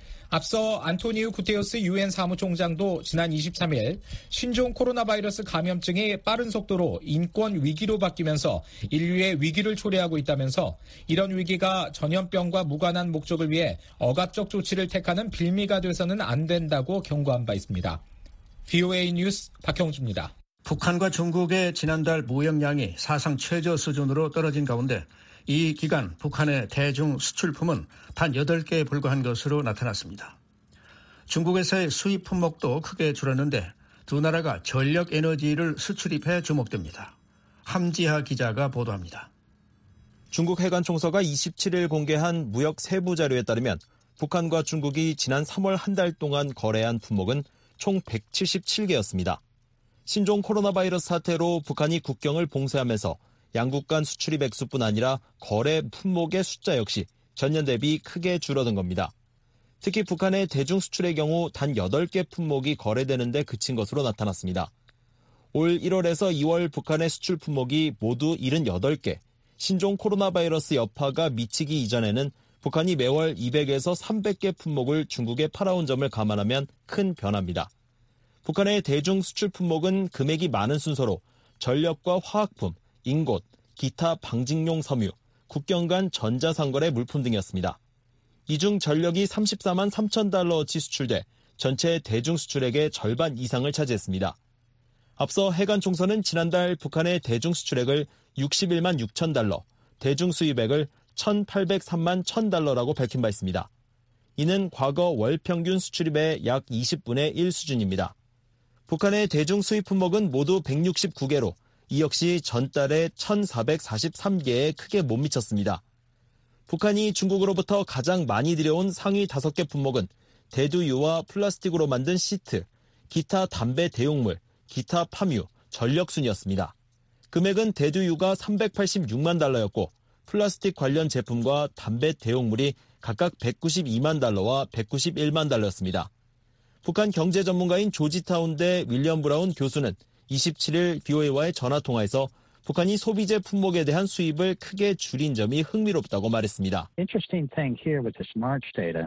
앞서 안토니우 구테우스 유엔 사무총장도 지난 이십삼일 신종 코로나 바이러스 감염증이 빠른 속도로 인권 위기로 바뀌면서 인류의 위기를 초래하고 있다면서 이런 위기가 전염병과 무관한 목적을 위해 억압적 조치를 택하는 빌미가 돼서는 안 된다고 경고한 바 있습니다. 브이오에이 뉴스 박형주입니다. 북한과 중국의 지난달 무역량이 사상 최저 수준으로 떨어진 가운데 이 기간 북한의 대중 수출품은 단 여덟 개에 불과한 것으로 나타났습니다. 중국에서의 수입 품목도 크게 줄었는데 두 나라가 전력 에너지를 수출입해 주목됩니다. 함지하 기자가 보도합니다. 중국 해관총서가 이십칠일 공개한 무역 세부 자료에 따르면 북한과 중국이 지난 삼월 한 달 동안 거래한 품목은 총 백칠십칠 개였습니다. 신종 코로나 바이러스 사태로 북한이 국경을 봉쇄하면서 양국 간 수출입 액수뿐 아니라 거래 품목의 숫자 역시 전년 대비 크게 줄어든 겁니다. 특히 북한의 대중 수출의 경우 단 여덟 개 품목이 거래되는 데 그친 것으로 나타났습니다. 올 일월에서 이월 북한의 수출 품목이 모두 칠십팔 개, 신종 코로나 바이러스 여파가 미치기 이전에는 북한이 매월 이백에서 삼백 개 품목을 중국에 팔아온 점을 감안하면 큰 변화입니다. 북한의 대중 수출 품목은 금액이 많은 순서로 전력과 화학품, 인곳, 기타 방직용 섬유, 국경 간 전자상거래 물품 등이었습니다. 이 중 전력이 삼십사만 삼천 달러어치 수출돼 전체 대중 수출액의 절반 이상을 차지했습니다. 앞서 해관총서는 지난달 북한의 대중 수출액을 육십일만 육천 달러, 대중 수입액을 천팔백삼만 천 달러라고 밝힌 바 있습니다. 이는 과거 월 평균 수출입의 약 이십분의 일 수준입니다. 북한의 대중 수입 품목은 모두 백육십구 개로 이 역시 전달에 천사백사십삼 개에 크게 못 미쳤습니다. 북한이 중국으로부터 가장 많이 들여온 상위 다섯 개 품목은 대두유와 플라스틱으로 만든 시트, 기타 담배 대용물, 기타 팜유, 전력순이었습니다. 금액은 대두유가 삼백팔십육만 달러였고 플라스틱 관련 제품과 담배 대용물이 각각 백구십이만 달러와 백구십일만 달러였습니다. 북한 경제 전문가인 조지타운대 윌리엄 브라운 교수는 이십칠일 브이오에이와의 전화통화에서 북한이 소비재 품목에 대한 수입을 크게 줄인 점이 흥미롭다고 말했습니다. Interesting thing here with this March data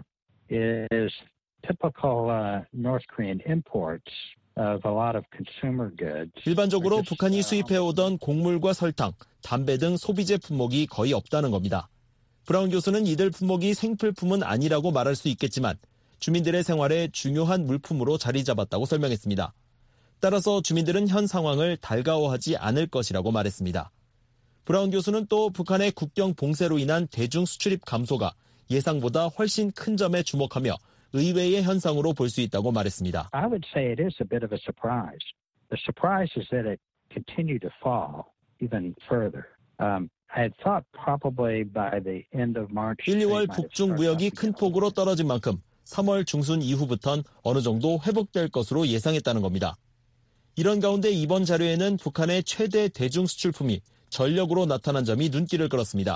is typical uh, North Korean imports of a lot of consumer goods. 일반적으로 북한이 수입해오던 곡물과 설탕, 담배 등 소비재 품목이 거의 없다는 겁니다. 브라운 교수는 이들 품목이 생필품은 아니라고 말할 수 있겠지만 주민들의 생활에 중요한 물품으로 자리 잡았다고 설명했습니다. 따라서 주민들은 현 상황을 달가워하지 않을 것이라고 말했습니다. 브라운 교수는 또 북한의 국경 봉쇄로 인한 대중 수출입 감소가 예상보다 훨씬 큰 점에 주목하며 의외의 현상으로 볼 수 있다고 말했습니다. I would say it is a bit of a surprise. The surprise is that it continued to fall even further. Um, I had thought probably by the end of March. 일, 이월 북중 무역이 큰 폭으로 떨어진 만큼 삼월 중순 이후부턴 어느 정도 회복될 것으로 예상했다는 겁니다. 이런 가운데 이번 자료에는 북한의 최대 대중 수출품이 전력으로 나타난 점이 눈길을 끌었습니다.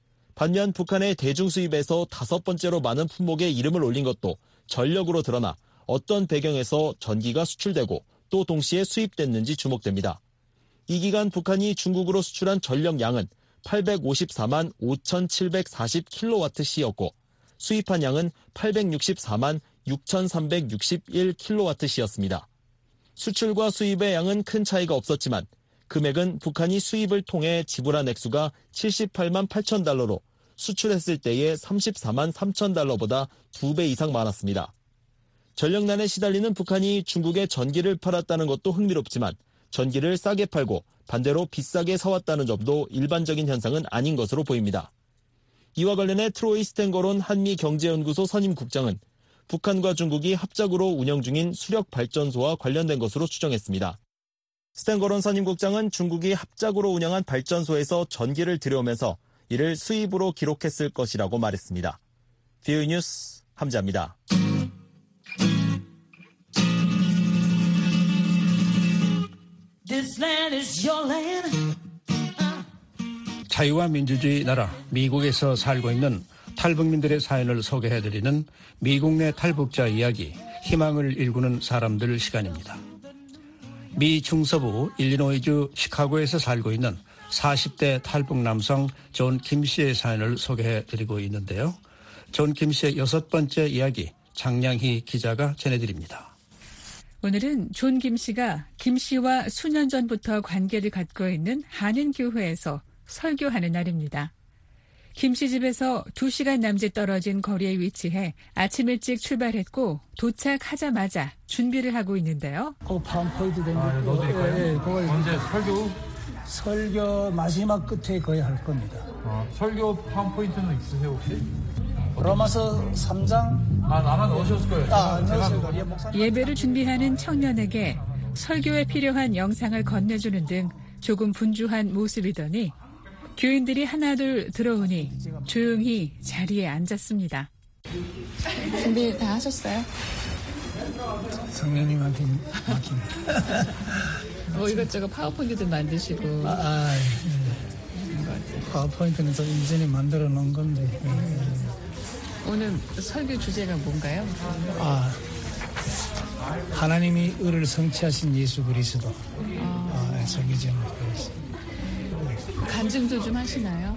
반면 북한의 대중 수입에서 다섯 번째로 많은 품목에 이름을 올린 것도 전력으로 드러나 어떤 배경에서 전기가 수출되고 또 동시에 수입됐는지 주목됩니다. 이 기간 북한이 중국으로 수출한 전력 양은 팔백오십사만 오천칠백사십 킬로와트시였고 수입한 양은 팔백육십사만 육천삼백육십일 킬로와트시였습니다. 수출과 수입의 양은 큰 차이가 없었지만 금액은 북한이 수입을 통해 지불한 액수가 칠십팔만 팔천 달러로 수출했을 때의 삼십사만 삼천 달러보다 두 배 이상 많았습니다. 전력난에 시달리는 북한이 중국에 전기를 팔았다는 것도 흥미롭지만 전기를 싸게 팔고 반대로 비싸게 사왔다는 점도 일반적인 현상은 아닌 것으로 보입니다. 이와 관련해 트로이 스탠거론 한미경제연구소 선임국장은 북한과 중국이 합작으로 운영 중인 수력발전소와 관련된 것으로 추정했습니다. 스탠거론 선임국장은 중국이 합작으로 운영한 발전소에서 전기를 들여오면서 이를 수입으로 기록했을 것이라고 말했습니다. 비오이 뉴스 함자입니다. 자유와 민주주의 나라 미국에서 살고 있는 탈북민들의 사연을 소개해드리는 미국 내 탈북자 이야기, 희망을 일구는 사람들 시간입니다. 미 중서부 일리노이주 시카고에서 살고 있는 사십 대 탈북 남성 존 김 씨의 사연을 소개해드리고 있는데요. 존 김 씨의 여섯 번째 이야기, 장량희 기자가 전해드립니다. 오늘은 존 김 씨가 김 씨와 수년 전부터 관계를 갖고 있는 한인교회에서 설교하는 날입니다. 김 씨 집에서 두 시간 남짓 떨어진 거리에 위치해 아침 일찍 출발했고 도착하자마자 준비를 하고 있는데요. 그 파운포인트 된 아, 거. 넣어드릴까요? 예, 예, 그걸 언제 설교? 설교 마지막 끝에 거의 할 겁니다. 아, 설교 파운포인트는 있으세요 혹시? 로마서 삼 장. 아, 아마 넣으셨을 거예요. 아, 넣으셨을 예배를 준비하는 청년에게 설교에 필요한 영상을 건네주는 등 조금 분주한 모습이더니 교인들이 하나둘 들어오니 조용히 자리에 앉았습니다. 준비 다 하셨어요? 성령님한테 맡깁니다. 뭐 이것저것 파워포인트도 만드시고. 아, 아 예. 파워포인트는 좀 이전에 만들어 놓은 건데. 예. 오늘 설교 주제가 뭔가요? 아, 하나님이 의를 성취하신 예수 그리스도. 아, 아, 설교 제목 그랬어요. 간증도 좀 하시나요?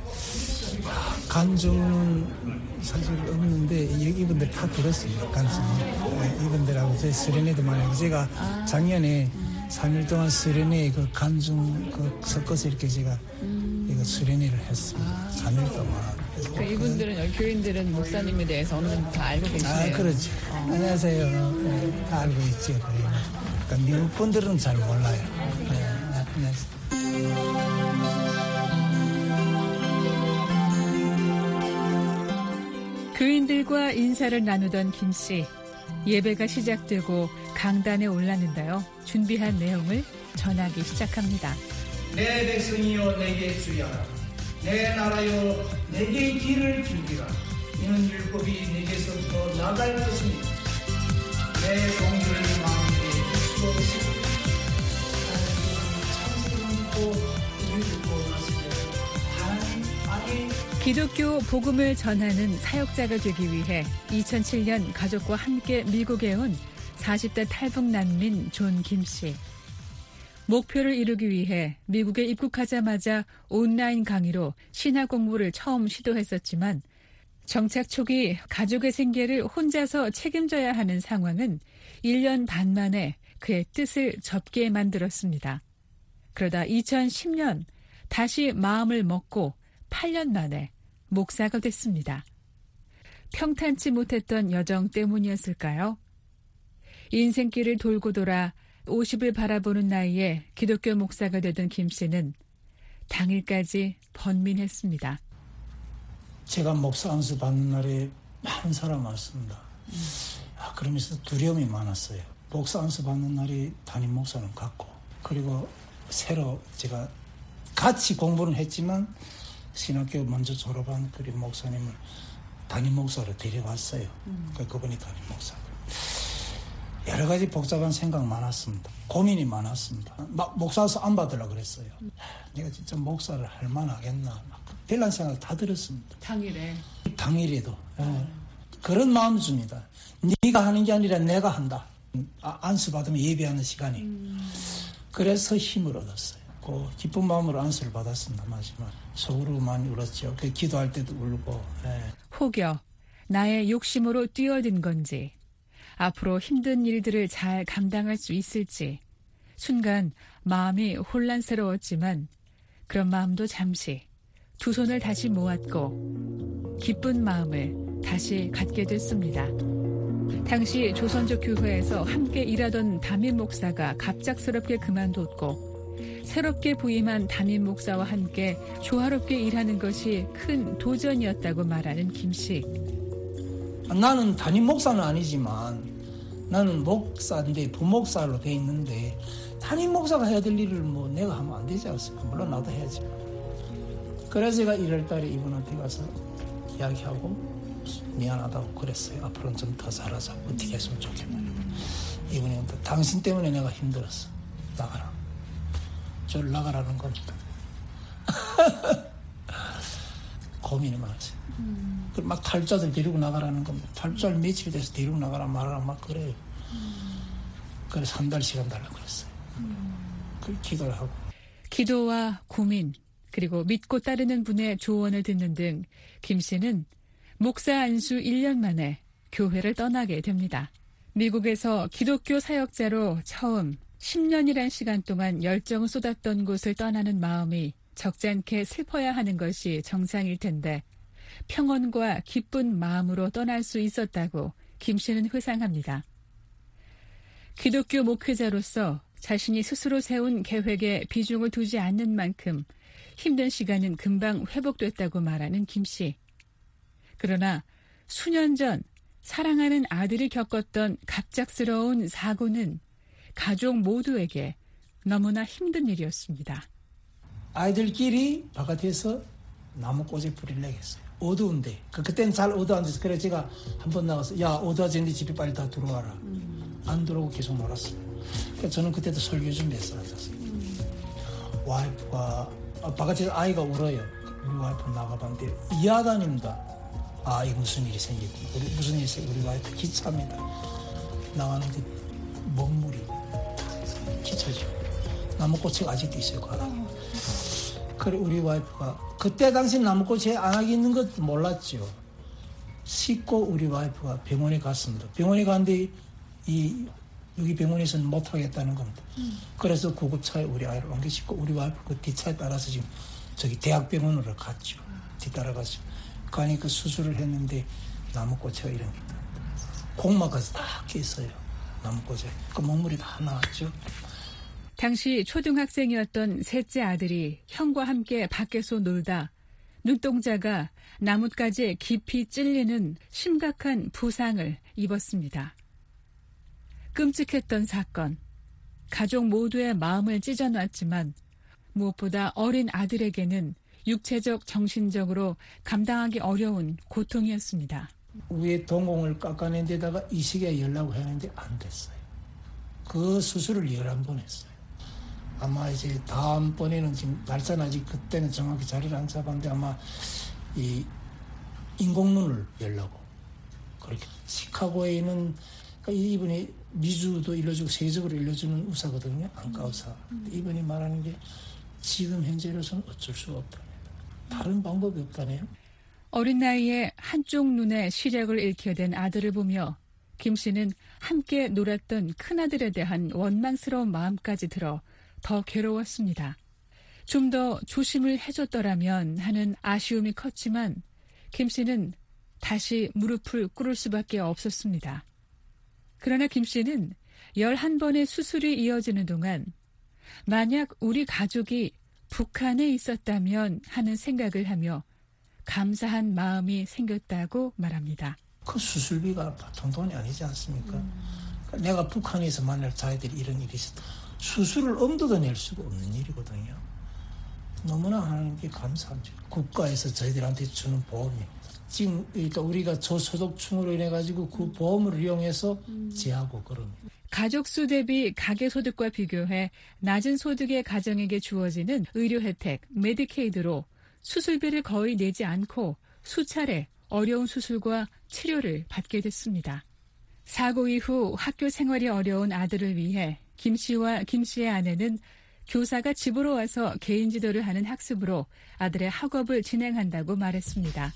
간증은 사실 없는데 이분들 다 들었습니다. 간증. 이분들하고 제 수련회도 많이 하고 제가 아. 작년에 삼 일 동안 수련회 그 간증 그 섞어서 이렇게 제가 음. 이거 수련회를 했습니다. 아. 삼 일 동안. 그 이분들은 여기 교인들은 목사님에 대해서 어느 정도 다 알고 계시네요. 아, 그렇죠. 어. 안녕하세요. 네, 다 알고 있죠. 그러니까 미국 분들은 잘 몰라요. 네, 안녕하세요. 교인들과 인사를 나누던 김 씨. 예배가 시작되고 강단에 올랐는데요. 준비한 내용을 전하기 시작합니다. 내 백성이여 내게 주의하라. 내 나라여 내게 길을 즐기라. 이는 율법이 내게서부터 나갈 것이니 내 공주를 마음에 주시고 싶고 참새는 이르고 나시되 하나님 아니 기독교 복음을 전하는 사역자가 되기 위해 이천칠 년 가족과 함께 미국에 온 사십 대 탈북 난민 존 김 씨. 목표를 이루기 위해 미국에 입국하자마자 온라인 강의로 신학 공부를 처음 시도했었지만 정착 초기 가족의 생계를 혼자서 책임져야 하는 상황은 일 년 반 만에 그의 뜻을 접게 만들었습니다. 그러다 이천십 년 다시 마음을 먹고 팔 년 만에 목사가 됐습니다. 평탄치 못했던 여정 때문이었을까요? 인생길을 돌고 돌아 오십을 바라보는 나이에 기독교 목사가 되던 김 씨는 당일까지 번민했습니다. 제가 목사 안수 받는 날에 많은 사람 왔습니다. 음. 아, 그러면서 두려움이 많았어요. 목사 안수 받는 날이 담임 목사는 같고, 그리고 새로 제가 같이 공부는 했지만 신학교 먼저 졸업한 그 목사님을 담임 목사로 데려왔어요. 음. 그분이 담임 목사. 여러 가지 복잡한 생각 많았습니다. 고민이 많았습니다. 막 목사서 안 받으려고 그랬어요. 음. 내가 진짜 목사를 할 만하겠나. 막 별난 생각 다 들었습니다. 당일에? 당일에도. 음. 예. 그런 마음입니다. 네가 하는 게 아니라 내가 한다. 아, 안수 받으면 예배하는 시간이. 음. 그래서 힘을 얻었어요. 그 기쁜 마음으로 안수를 받았습니다. 마지막 속으로 많이 울었죠. 그 기도할 때도 울고. 예. 혹여 나의 욕심으로 뛰어든 건지, 앞으로 힘든 일들을 잘 감당할 수 있을지 순간 마음이 혼란스러웠지만 그런 마음도 잠시 두 손을 다시 모았고 기쁜 마음을 다시 갖게 됐습니다. 당시 조선족 교회에서 함께 일하던 담임 목사가 갑작스럽게 그만뒀고 새롭게 부임한 담임 목사와 함께 조화롭게 일하는 것이 큰 도전이었다고 말하는 김 씨. 나는 담임 목사는 아니지만 나는 목사인데 부목사로 돼 있는데 담임 목사가 해야 될 일을 뭐 내가 하면 안 되지 않습니까? 물론 나도 해야지. 그래서 제가 일월 달에 이분한테 가서 이야기하고 미안하다고 그랬어요. 앞으로는 좀 더 잘하자. 어떻게 했으면 좋겠나. 이분이 당신 때문에 내가 힘들었어. 나가라. 저를 나가라는 겁니다. 고민이 많았어요. 음. 막 탈자들 데리고 나가라는 겁니다. 탈자 며칠 돼서 데리고 나가라 말하라 막 그래요. 음. 그래서 한 달 시간 달라고 그랬어요. 음. 그 기도를 하고. 기도와 고민 그리고 믿고 따르는 분의 조언을 듣는 등 김 씨는 목사 안수 일 년 만에 교회를 떠나게 됩니다. 미국에서 기독교 사역자로 처음 십 년이란 시간 동안 열정을 쏟았던 곳을 떠나는 마음이 적잖게 슬퍼야 하는 것이 정상일 텐데 평온과 기쁜 마음으로 떠날 수 있었다고 김 씨는 회상합니다. 기독교 목회자로서 자신이 스스로 세운 계획에 비중을 두지 않는 만큼 힘든 시간은 금방 회복됐다고 말하는 김 씨. 그러나 수년 전 사랑하는 아들이 겪었던 갑작스러운 사고는 가족 모두에게 너무나 힘든 일이었습니다. 아이들끼리 바깥에서 나무꽃에 불을 내겠어요. 어두운데. 그때는 잘 어두워앉아서 그래 제가 한번 나가서 야 어두워졌는데 집에 빨리 다 들어와라. 음. 안 들어오고 계속 놀았어요. 그러니까 저는 그때도 설교 준비해서 앉았어요. 음. 와이프가 바깥에서 아이가 울어요. 우리 와이프 나가봤는데 이하다닙니다. 아, 이거 무슨 일이 생기고 우리 무슨 일이 있어요? 우리 와이프 기차입니다. 나가는데 먹물이 기차죠. 나무꽃이 아직도 있어요. 어. 그래 우리 와이프가 그때 당시 나무꽃이 안하게 있는 것도 몰랐죠. 씻고 우리 와이프가 병원에 갔습니다. 병원에 갔는데 이 여기 병원에서는 못하겠다는 겁니다. 음. 그래서 구급차에 우리 아이를 옮겨 싣고 우리 와이프 그 뒷차에 따라서 지금 저기 대학병원으로 갔죠. 뒤따라가서 가니까 수술을 했는데 나무꽃이 이런 게 있다. 공막까지 다 꼈어요. 나무꽃에. 그 먹물이 다 나왔죠. 당시 초등학생이었던 셋째 아들이 형과 함께 밖에서 놀다 눈동자가 나뭇가지에 깊이 찔리는 심각한 부상을 입었습니다. 끔찍했던 사건, 가족 모두의 마음을 찢어놨지만 무엇보다 어린 아들에게는 육체적, 정신적으로 감당하기 어려운 고통이었습니다. 위에 동공을 깎아낸 데다가 이식에 열라고 했는데 안 됐어요. 그 수술을 열한 번 했어요. 아마 이제 다음번에는 지금 날짜는 아직 그때는 정확히 자리를 안 잡았는데 아마 이 인공눈을 열라고 그렇게. 시카고에 있는 그러니까 이분이 미주도 일러주고 세적으로 일러주는 의사거든요. 안과 의사. 음. 이분이 말하는 게 지금 현재로서는 어쩔 수가 없답니다. 다른 방법이 없다네요. 어린 나이에 한쪽 눈에 시력을 잃게 된 아들을 보며 김 씨는 함께 놀았던 큰아들에 대한 원망스러운 마음까지 들어 더 괴로웠습니다. 좀 더 조심을 해줬더라면 하는 아쉬움이 컸지만 김 씨는 다시 무릎을 꿇을 수밖에 없었습니다. 그러나 김 씨는 열한 번의 수술이 이어지는 동안 만약 우리 가족이 북한에 있었다면 하는 생각을 하며 감사한 마음이 생겼다고 말합니다. 그 수술비가 보통 돈이 아니지 않습니까? 음. 내가 북한에서 만날 자기들이 이런 일이 있었다. 수술을 엄두도 낼 수가 없는 일이거든요. 너무나 하는 게 감사합니다. 국가에서 저희들한테 주는 보험입니다. 지금 그러니까 우리가 저소득층으로 인해 가지고 그 보험을 이용해서 지하고 그럽니다. 가족 수 대비 가계 소득과 비교해 낮은 소득의 가정에게 주어지는 의료 혜택 메디케이드로 수술비를 거의 내지 않고 수차례 어려운 수술과 치료를 받게 됐습니다. 사고 이후 학교 생활이 어려운 아들을 위해 김 씨와 김 씨의 아내는 교사가 집으로 와서 개인 지도를 하는 학습으로 아들의 학업을 진행한다고 말했습니다.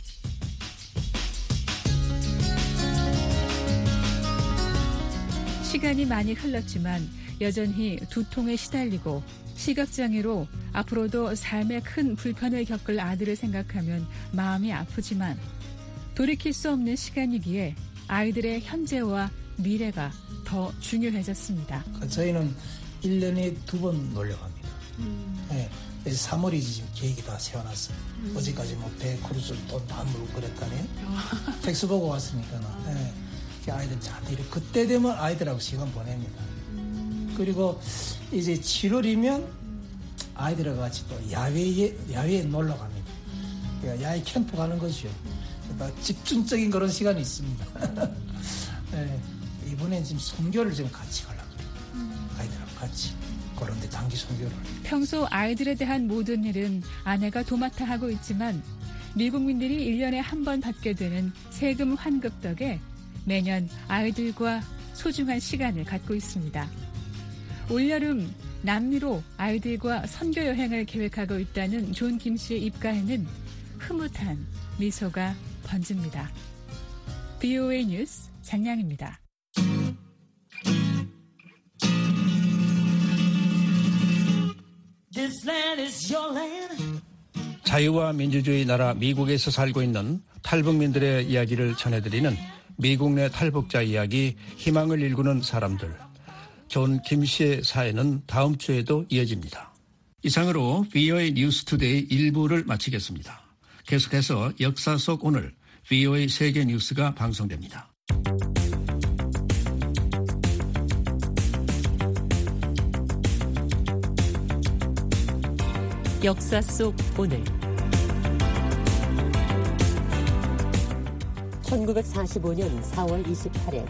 시간이 많이 흘렀지만 여전히 두통에 시달리고 시각장애로 앞으로도 삶에 큰 불편을 겪을 아들을 생각하면 마음이 아프지만 돌이킬 수 없는 시간이기에 아이들의 현재와 미래가 더 중요해졌습니다. 저희는 일 년에 두 번 놀러 갑니다. 음. 네, 그래서 삼월이지 지금 계획이 다 세워놨어요. 음. 어제까지 뭐 배 크루즈 돈 다 물고 그랬다네요. 텍스 보고 왔으니까는. 네. 아이들 자들이 그때 되면 아이들하고 시간 보냅니다. 음. 그리고 이제 칠월이면 아이들하고 같이 또 야외에 야외에 놀러 갑니다. 그러니까 야외 캠프 가는 거죠. 그러니까 집중적인 그런 시간이 있습니다. 네. 이번엔 지금 선교를 지금 같이 가려고 해요. 아이들하고 같이. 그런데 단기 선교를. 평소 아이들에 대한 모든 일은 아내가 도맡아 하고 있지만 미국민들이 일 년에 한 번 받게 되는 세금 환급 덕에 매년 아이들과 소중한 시간을 갖고 있습니다. 올여름 남미로 아이들과 선교 여행을 계획하고 있다는 존 김 씨의 입가에는 흐뭇한 미소가 번집니다. 브이오에이 뉴스 장량입니다. 자유와 민주주의 나라 미국에서 살고 있는 탈북민들의 이야기를 전해드리는 미국 내 탈북자 이야기, 희망을 일구는 사람들. 존 김 씨의 사연은 다음 주에도 이어집니다. 이상으로 브이오에이 뉴스투데이 일 부를 마치겠습니다. 계속해서 역사 속 오늘 브이오에이 세계 뉴스가 방송됩니다. 역사 속 오늘 천구백사십오 년 사월 이십팔일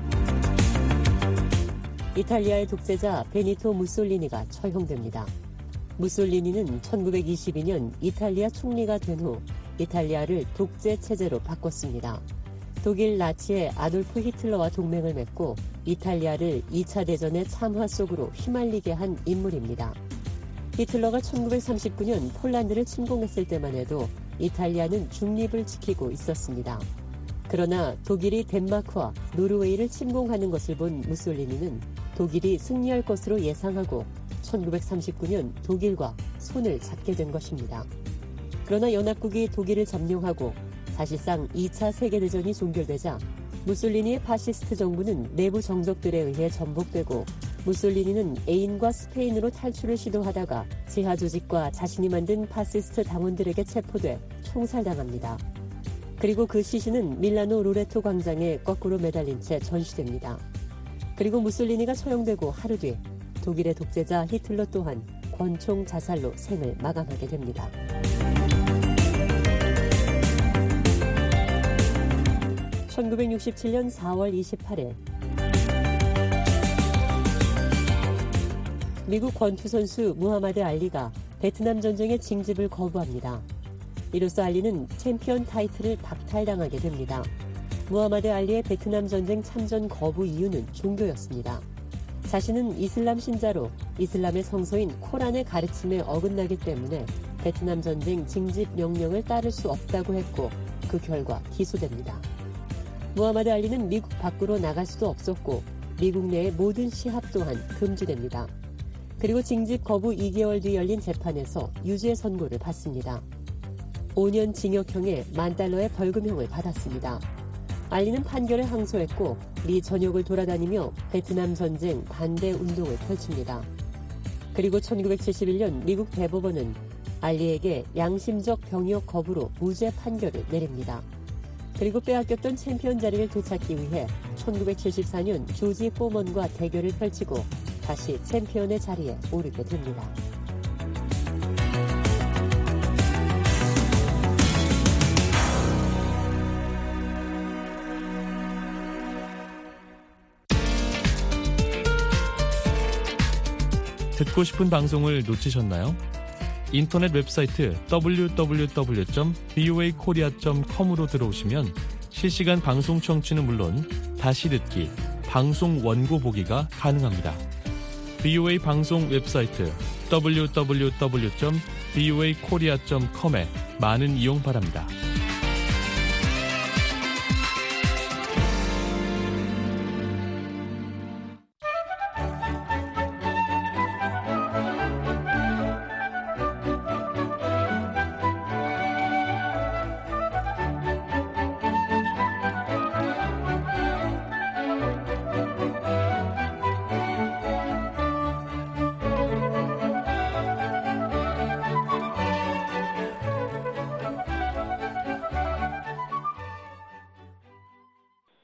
이탈리아의 독재자 베니토 무솔리니가 처형됩니다. 무솔리니는 천구백이십이 년 이탈리아 총리가 된 후 이탈리아를 독재 체제로 바꿨습니다. 독일 나치의 아돌프 히틀러와 동맹을 맺고 이탈리아를 이 차 대전의 참화 속으로 휘말리게 한 인물입니다. 히틀러가 천구백삼십구 년 폴란드를 침공했을 때만 해도 이탈리아는 중립을 지키고 있었습니다. 그러나 독일이 덴마크와 노르웨이를 침공하는 것을 본 무솔리니는 독일이 승리할 것으로 예상하고 천구백삼십구 년 독일과 손을 잡게 된 것입니다. 그러나 연합국이 독일을 점령하고 사실상 이 차 세계대전이 종결되자 무솔리니의 파시스트 정부는 내부 정적들에 의해 전복되고 무솔리니는 애인과 스페인으로 탈출을 시도하다가 지하 조직과 자신이 만든 파시스트 당원들에게 체포돼 총살당합니다. 그리고 그 시신은 밀라노 로레토 광장에 거꾸로 매달린 채 전시됩니다. 그리고 무솔리니가 처형되고 하루 뒤 독일의 독재자 히틀러 또한 권총 자살로 생을 마감하게 됩니다. 천구백육십칠 년 사월 이십팔일 미국 권투 선수 무하마드 알리가 베트남 전쟁의 징집을 거부합니다. 이로써 알리는 챔피언 타이틀을 박탈당하게 됩니다. 무하마드 알리의 베트남 전쟁 참전 거부 이유는 종교였습니다. 자신은 이슬람 신자로 이슬람의 성서인 코란의 가르침에 어긋나기 때문에 베트남 전쟁 징집 명령을 따를 수 없다고 했고 그 결과 기소됩니다. 무하마드 알리는 미국 밖으로 나갈 수도 없었고 미국 내의 모든 시합 또한 금지됩니다. 그리고 징집 거부 이 개월 뒤 열린 재판에서 유죄 선고를 받습니다. 오 년 징역형에 만 달러의 벌금형을 받았습니다. 알리는 판결을 항소했고 리 전역을 돌아다니며 베트남 전쟁 반대 운동을 펼칩니다. 그리고 천구백칠십일 년 미국 대법원은 알리에게 양심적 병역 거부로 무죄 판결을 내립니다. 그리고 빼앗겼던 챔피언 자리를 되찾기 위해 천구백칠십사 년 조지 포먼과 대결을 펼치고 다시 챔피언의 자리에 오르게 됩니다. 듣고 싶은 방송을 놓치셨나요? 인터넷 웹사이트 더블유 더블유 더블유 점 브이오에이 코리아 점 컴으로 들어오시면 실시간 방송 청취는 물론 다시 듣기, 방송 원고 보기가 가능합니다. 브이오에이 방송 웹사이트 더블유 더블유 더블유 점 브이오에이 코리아 점 컴에 많은 이용 바랍니다.